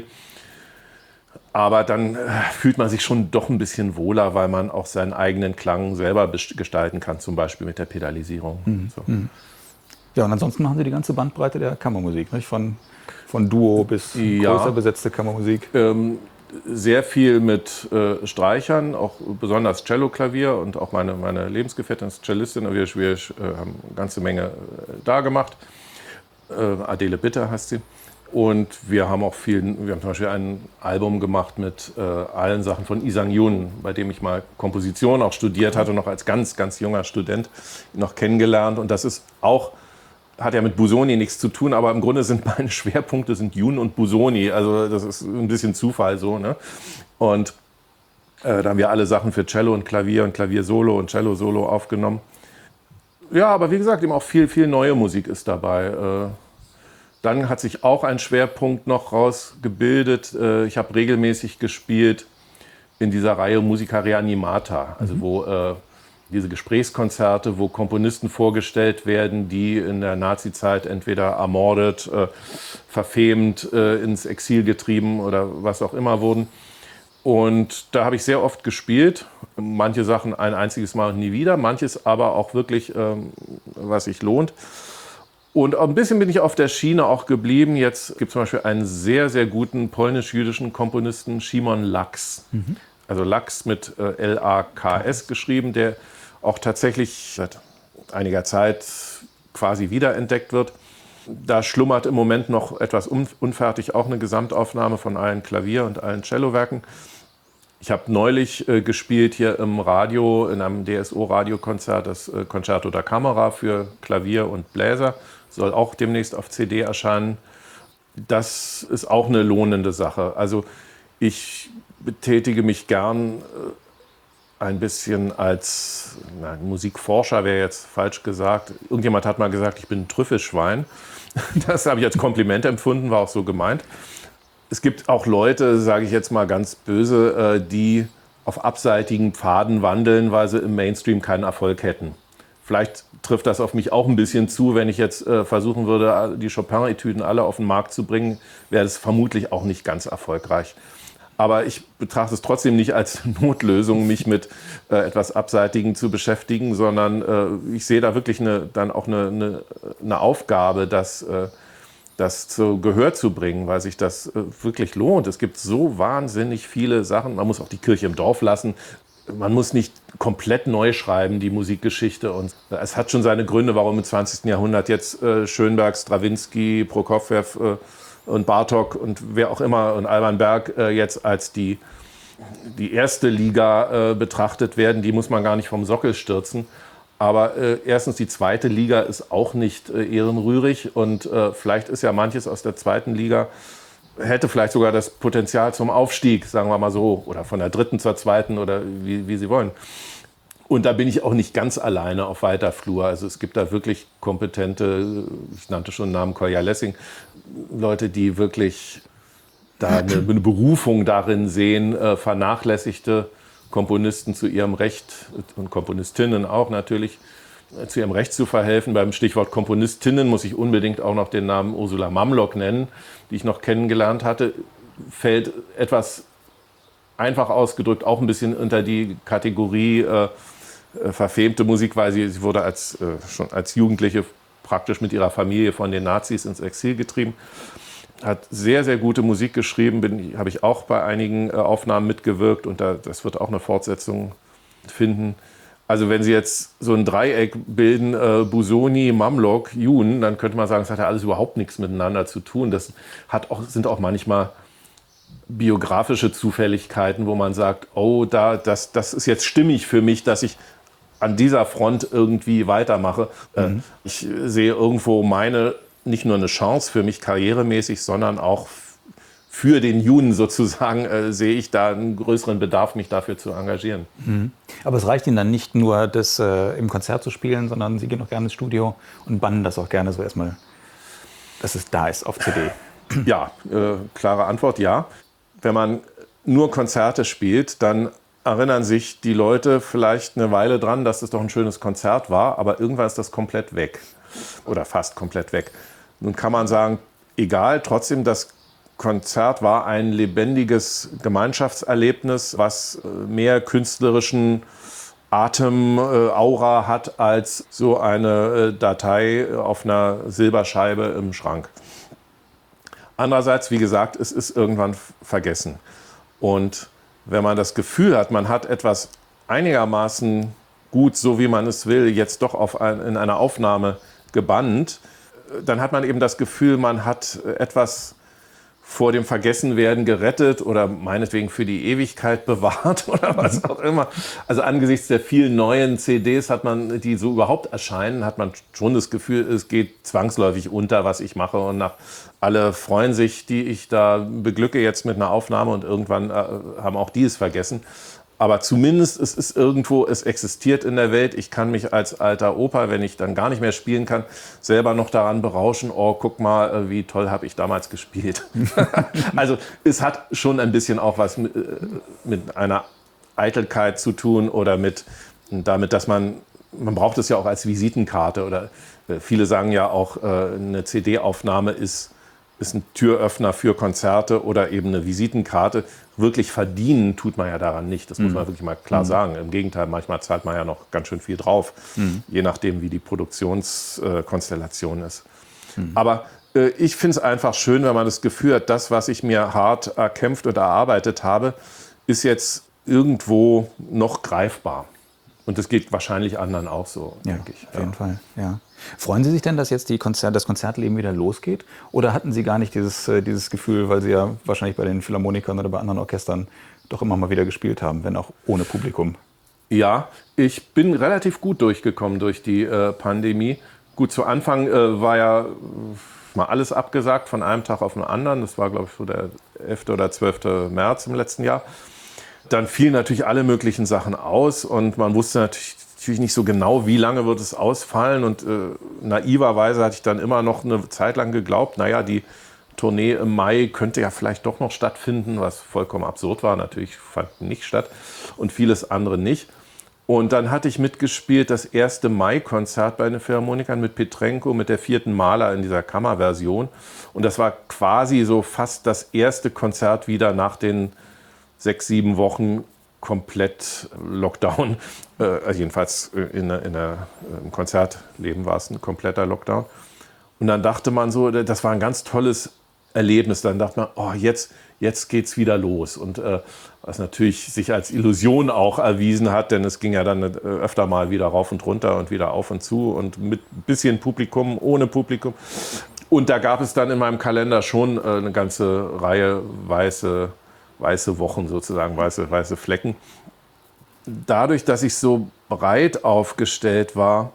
Aber dann äh, fühlt man sich schon doch ein bisschen wohler, weil man auch seinen eigenen Klang selber gestalten kann, zum Beispiel mit der Pedalisierung. Mhm. So. Ja, und ansonsten machen Sie die ganze Bandbreite der Kammermusik, nicht? Von Von Duo bis ja, größer besetzte Kammermusik? Ähm, sehr viel mit äh, Streichern, auch besonders Cello, Klavier und auch meine, meine Lebensgefährtin ist Cellistin. Wir, wir äh, haben eine ganze Menge äh, da gemacht. Äh, Adele Bitter heißt sie. Und wir haben auch viel, wir haben zum Beispiel ein Album gemacht mit äh, allen Sachen von Yi Sang-Yoon, bei dem ich mal Komposition auch studiert hatte, noch als ganz, ganz junger Student noch kennengelernt. Und das ist auch hat ja mit Busoni nichts zu tun, aber im Grunde sind meine Schwerpunkte sind Yoon und Busoni. Also das ist ein bisschen Zufall so. Ne? Und äh, da haben wir alle Sachen für Cello und Klavier und Klavier-Solo und Cello-Solo aufgenommen. Ja, aber wie gesagt, eben auch viel, viel neue Musik ist dabei. Äh, dann hat sich auch ein Schwerpunkt noch rausgebildet. Äh, ich habe regelmäßig gespielt in dieser Reihe Musica Reanimata, also mhm. wo äh, diese Gesprächskonzerte, wo Komponisten vorgestellt werden, die in der Nazizeit entweder ermordet, äh, verfemt, äh, ins Exil getrieben oder was auch immer wurden. Und da habe ich sehr oft gespielt. Manche Sachen ein einziges Mal und nie wieder, manches aber auch wirklich, ähm, was sich lohnt. Und ein bisschen bin ich auf der Schiene auch geblieben. Jetzt gibt es zum Beispiel einen sehr, sehr guten polnisch-jüdischen Komponisten, Szymon Laks. Mhm. Also Laks mit äh, L A K S geschrieben, der auch tatsächlich seit einiger Zeit quasi wiederentdeckt wird. Da schlummert im Moment noch etwas unfertig, auch eine Gesamtaufnahme von allen Klavier- und allen Cellowerken. Ich habe neulich äh, gespielt hier im Radio, in einem D S O-Radiokonzert, das äh, Concerto da Camera für Klavier und Bläser. Soll auch demnächst auf C D erscheinen. Das ist auch eine lohnende Sache. Also ich betätige mich gern äh, ein bisschen als nein, Musikforscher, wäre jetzt falsch gesagt. Irgendjemand hat mal gesagt, ich bin ein Trüffelschwein. Das habe ich als Kompliment empfunden, war auch so gemeint. Es gibt auch Leute, sage ich jetzt mal ganz böse, die auf abseitigen Pfaden wandeln, weil sie im Mainstream keinen Erfolg hätten. Vielleicht trifft das auf mich auch ein bisschen zu, wenn ich jetzt versuchen würde, die Chopin-Etüden alle auf den Markt zu bringen, wäre das vermutlich auch nicht ganz erfolgreich. Aber ich betrachte es trotzdem nicht als Notlösung, mich mit äh, etwas Abseitigen zu beschäftigen, sondern äh, ich sehe da wirklich eine, dann auch eine, eine, eine Aufgabe, das, äh, das zu Gehör zu bringen, weil sich das äh, wirklich lohnt. Es gibt so wahnsinnig viele Sachen. Man muss auch die Kirche im Dorf lassen. Man muss nicht komplett neu schreiben, die Musikgeschichte. Und es hat schon seine Gründe, warum im zwanzigsten Jahrhundert jetzt äh, Schönberg, Strawinsky, Prokofjew äh, und Bartók und wer auch immer und Alban Berg äh, jetzt als die, die erste Liga äh, betrachtet werden. Die muss man gar nicht vom Sockel stürzen. Aber äh, erstens, die zweite Liga ist auch nicht äh, ehrenrührig. Und äh, vielleicht ist ja manches aus der zweiten Liga, hätte vielleicht sogar das Potenzial zum Aufstieg, sagen wir mal so. Oder von der dritten zur zweiten oder wie, wie Sie wollen. Und da bin ich auch nicht ganz alleine auf weiter Flur. Also es gibt da wirklich kompetente, ich nannte schon den Namen Kolja Lessing, Leute, die wirklich da eine, eine Berufung darin sehen, äh, vernachlässigte Komponisten zu ihrem Recht und Komponistinnen auch natürlich äh, zu ihrem Recht zu verhelfen. Beim Stichwort Komponistinnen muss ich unbedingt auch noch den Namen Ursula Mamlock nennen, die ich noch kennengelernt hatte. Fällt etwas einfach ausgedrückt auch ein bisschen unter die Kategorie äh, verfemte Musik, weil sie, sie wurde als, äh, schon als Jugendliche praktisch mit ihrer Familie von den Nazis ins Exil getrieben. hat sehr, sehr gute Musik geschrieben, bin, habe ich auch bei einigen äh, Aufnahmen mitgewirkt und da, das wird auch eine Fortsetzung finden. Also wenn Sie jetzt so ein Dreieck bilden, äh, Busoni, Mamlok, Youn, dann könnte man sagen, das hat ja alles überhaupt nichts miteinander zu tun. Das hat auch, sind auch manchmal biografische Zufälligkeiten, wo man sagt, oh, da, das, das ist jetzt stimmig für mich, dass ich an dieser Front irgendwie weitermache. Mhm. Äh, ich sehe irgendwo meine, nicht nur eine Chance für mich karrieremäßig, sondern auch für den Youn sozusagen äh, sehe ich da einen größeren Bedarf, mich dafür zu engagieren. Mhm. Aber es reicht Ihnen dann nicht nur, das äh, im Konzert zu spielen, sondern Sie gehen auch gerne ins Studio und bannen das auch gerne so erstmal, dass es da ist auf C D. Ja, äh, klare Antwort, ja. Wenn man nur Konzerte spielt, dann erinnern sich die Leute vielleicht eine Weile dran, dass es doch ein schönes Konzert war, aber irgendwann ist das komplett weg oder fast komplett weg. Nun kann man sagen, egal, trotzdem das Konzert war ein lebendiges Gemeinschaftserlebnis, was mehr künstlerischen Atem, äh, Aura hat als so eine äh, Datei auf einer Silberscheibe im Schrank. Andererseits, wie gesagt, es ist irgendwann vergessen. Und wenn man das Gefühl hat, man hat etwas einigermaßen gut, so wie man es will, jetzt doch auf ein, in einer Aufnahme gebannt, dann hat man eben das Gefühl, man hat etwas vor dem Vergessenwerden gerettet oder meinetwegen für die Ewigkeit bewahrt oder was auch immer. Also angesichts der vielen neuen C Ds, hat man, die so überhaupt erscheinen, hat man schon das Gefühl, es geht zwangsläufig unter, was ich mache. Und nach, alle freuen sich, die ich da beglücke jetzt mit einer Aufnahme und irgendwann äh, haben auch die es vergessen. Aber zumindest es ist irgendwo, es existiert in der Welt. Ich kann mich als alter Opa, wenn ich dann gar nicht mehr spielen kann, selber noch daran berauschen. Oh, guck mal, wie toll habe ich damals gespielt. Also es hat schon ein bisschen auch was mit, mit einer Eitelkeit zu tun oder mit damit, dass man, man braucht es ja auch als Visitenkarte. Oder viele sagen ja auch, eine C D-Aufnahme ist, ist ein Türöffner für Konzerte oder eben eine Visitenkarte. Wirklich verdienen tut man ja daran nicht. Das muss man wirklich mal klar mhm. sagen. Im Gegenteil, manchmal zahlt man ja noch ganz schön viel drauf, mhm. je nachdem, wie die Produktionskonstellation ist. Mhm. Aber äh, ich finde es einfach schön, wenn man das Gefühl hat, das, was ich mir hart erkämpft und erarbeitet habe, ist jetzt irgendwo noch greifbar. Und das geht wahrscheinlich anderen auch so, ja, denke ich. Auf jeden ja. Fall, ja. Freuen Sie sich denn, dass jetzt die Konzert, das Konzertleben wieder losgeht? Oder hatten Sie gar nicht dieses, äh, dieses Gefühl, weil Sie ja wahrscheinlich bei den Philharmonikern oder bei anderen Orchestern doch immer mal wieder gespielt haben, wenn auch ohne Publikum? Ja, ich bin relativ gut durchgekommen durch die äh, Pandemie. Gut, zu Anfang äh, war ja äh, mal alles abgesagt von einem Tag auf den anderen. Das war, glaube ich, so der elfte oder zwölfte März im letzten Jahr. Dann fielen natürlich alle möglichen Sachen aus und man wusste natürlich, natürlich nicht so genau, wie lange wird es ausfallen. Und äh, naiverweise hatte ich dann immer noch eine Zeit lang geglaubt, naja, die Tournee im Mai könnte ja vielleicht doch noch stattfinden, was vollkommen absurd war. Natürlich fand nicht statt und vieles andere nicht. Und dann hatte ich mitgespielt das erste Mai-Konzert bei den Philharmonikern mit Petrenko, mit der vierten Mahler in dieser Kammerversion. Und das war quasi so fast das erste Konzert wieder nach den sechs, sieben Wochen komplett Lockdown. Also jedenfalls in der, in der, im Konzertleben war es ein kompletter Lockdown. Und dann dachte man so, das war ein ganz tolles Erlebnis. Dann dachte man, oh, jetzt, jetzt geht's wieder los. Und äh, was natürlich sich als Illusion auch erwiesen hat, denn es ging ja dann öfter mal wieder rauf und runter und wieder auf und zu und mit ein bisschen Publikum, ohne Publikum. Und da gab es dann in meinem Kalender schon äh, eine ganze Reihe weiße weiße Wochen sozusagen, weiße, weiße Flecken. Dadurch, dass ich so breit aufgestellt war,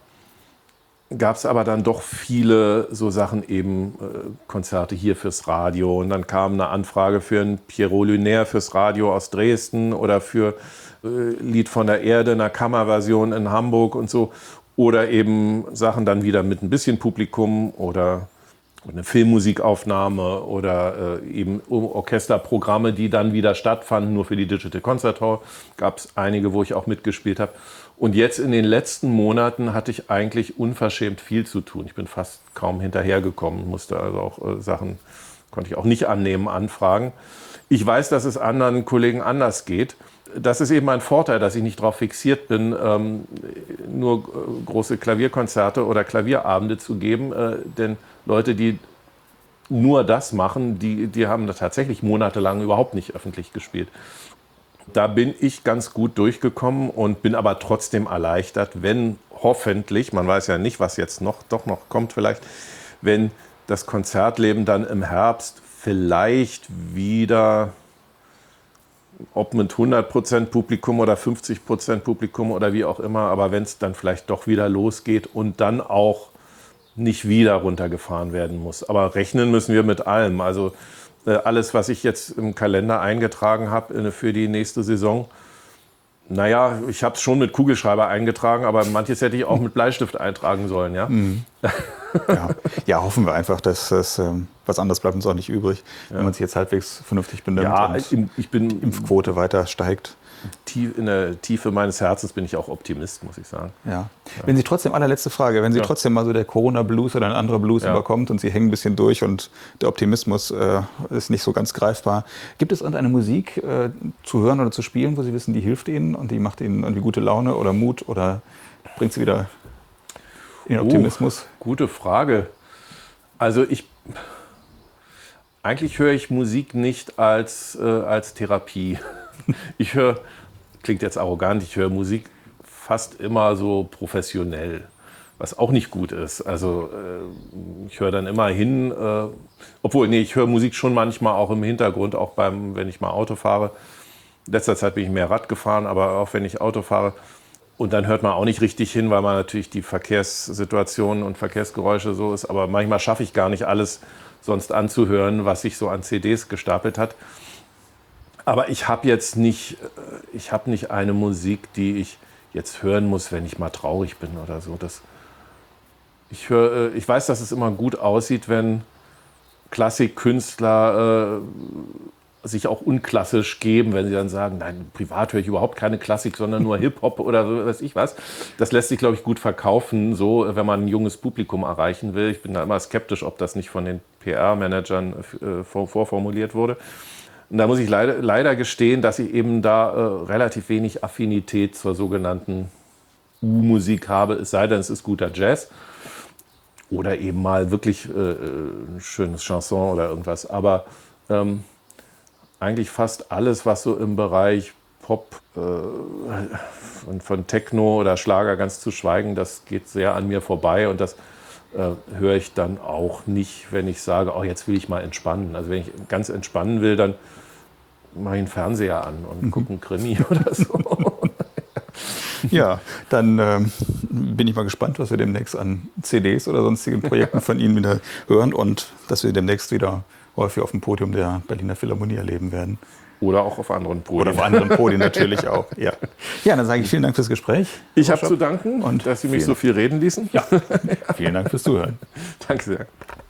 gab es aber dann doch viele so Sachen, eben äh, Konzerte hier fürs Radio. Und dann kam eine Anfrage für ein Pierrot Lunaire fürs Radio aus Dresden oder für äh, Lied von der Erde, einer Kammerversion in Hamburg und so. Oder eben Sachen dann wieder mit ein bisschen Publikum oder eine Filmmusikaufnahme oder äh, eben Orchesterprogramme, die dann wieder stattfanden, nur für die Digital Concert Hall. Gab es einige, wo ich auch mitgespielt habe. Und jetzt in den letzten Monaten hatte ich eigentlich unverschämt viel zu tun. Ich bin fast kaum hinterhergekommen, musste also auch äh, Sachen, konnte ich auch nicht annehmen, anfragen. Ich weiß, dass es anderen Kollegen anders geht. Das ist eben ein Vorteil, dass ich nicht darauf fixiert bin, ähm, nur äh, große Klavierkonzerte oder Klavierabende zu geben. Äh, denn Leute, die nur das machen, die, die haben da tatsächlich monatelang überhaupt nicht öffentlich gespielt. Da bin ich ganz gut durchgekommen und bin aber trotzdem erleichtert, wenn hoffentlich, man weiß ja nicht, was jetzt noch doch noch kommt vielleicht, wenn das Konzertleben dann im Herbst vielleicht wieder, ob mit hundert Prozent Publikum oder fünfzig Prozent Publikum oder wie auch immer, aber wenn es dann vielleicht doch wieder losgeht und dann auch nicht wieder runtergefahren werden muss. Aber rechnen müssen wir mit allem. Also äh, alles, was ich jetzt im Kalender eingetragen habe äh, für die nächste Saison, naja, ich habe es schon mit Kugelschreiber eingetragen, aber manches hätte ich auch mit Bleistift eintragen sollen. Ja, mhm. ja. ja, hoffen wir einfach, dass das, ähm, was anderes bleibt uns auch nicht übrig, ja. wenn man sich jetzt halbwegs vernünftig benimmt ja, und ich bin, die Impfquote weiter steigt. Tief, in der Tiefe meines Herzens bin ich auch Optimist, muss ich sagen. Ja. Ja. Wenn Sie trotzdem, allerletzte Frage, wenn Sie ja. trotzdem mal so der Corona-Blues oder ein anderer Blues ja. überkommt und Sie hängen ein bisschen durch und der Optimismus äh, ist nicht so ganz greifbar, gibt es irgendeine Musik äh, zu hören oder zu spielen, wo Sie wissen, die hilft Ihnen und die macht Ihnen irgendwie gute Laune oder Mut oder bringt Sie wieder in den Optimismus? Uh, gute Frage. Also ich, eigentlich höre ich Musik nicht als, äh, als Therapie. Ich höre, klingt jetzt arrogant, ich höre Musik fast immer so professionell, was auch nicht gut ist. Also äh, ich höre dann immer hin, äh, obwohl, nee, ich höre Musik schon manchmal auch im Hintergrund, auch beim, wenn ich mal Auto fahre. In letzter Zeit bin ich mehr Rad gefahren, aber auch wenn ich Auto fahre. Und dann hört man auch nicht richtig hin, weil man natürlich die Verkehrssituationen und Verkehrsgeräusche so ist. Aber manchmal schaffe ich gar nicht alles sonst anzuhören, was sich so an C Ds gestapelt hat. Aber ich habe jetzt nicht, ich habe nicht eine Musik, die ich jetzt hören muss, wenn ich mal traurig bin oder so. Das, ich, hör, ich weiß, dass es immer gut aussieht, wenn Klassikkünstler äh, sich auch unklassisch geben, wenn sie dann sagen, nein, privat höre ich überhaupt keine Klassik, sondern nur Hip-Hop oder so, weiß ich was. Das lässt sich, glaube ich, gut verkaufen, so, wenn man ein junges Publikum erreichen will. Ich bin da immer skeptisch, ob das nicht von den P R-Managern äh, vorformuliert wurde. Und da muss ich leider, leider gestehen, dass ich eben da äh, relativ wenig Affinität zur sogenannten U-Musik habe, es sei denn, es ist guter Jazz oder eben mal wirklich äh, ein schönes Chanson oder irgendwas. Aber ähm, eigentlich fast alles, was so im Bereich Pop äh, und von Techno oder Schlager ganz zu schweigen, das geht sehr an mir vorbei und das äh, höre ich dann auch nicht, wenn ich sage, oh, jetzt will ich mal entspannen. Also wenn ich ganz entspannen will, dann mache ich einen Fernseher an und mhm. gucke einen Krimi oder so. Ja, dann ähm, bin ich mal gespannt, was wir demnächst an C Ds oder sonstigen Projekten von Ihnen wieder hören und dass wir demnächst wieder häufig auf dem Podium der Berliner Philharmonie erleben werden. Oder auch auf anderen Podien. Oder auf anderen Podien natürlich auch. Ja. Ja, dann sage ich vielen Dank fürs Gespräch. Ich habe zu danken, und dass Sie mich so viel reden ließen. Ja, vielen Dank fürs Zuhören. Danke sehr.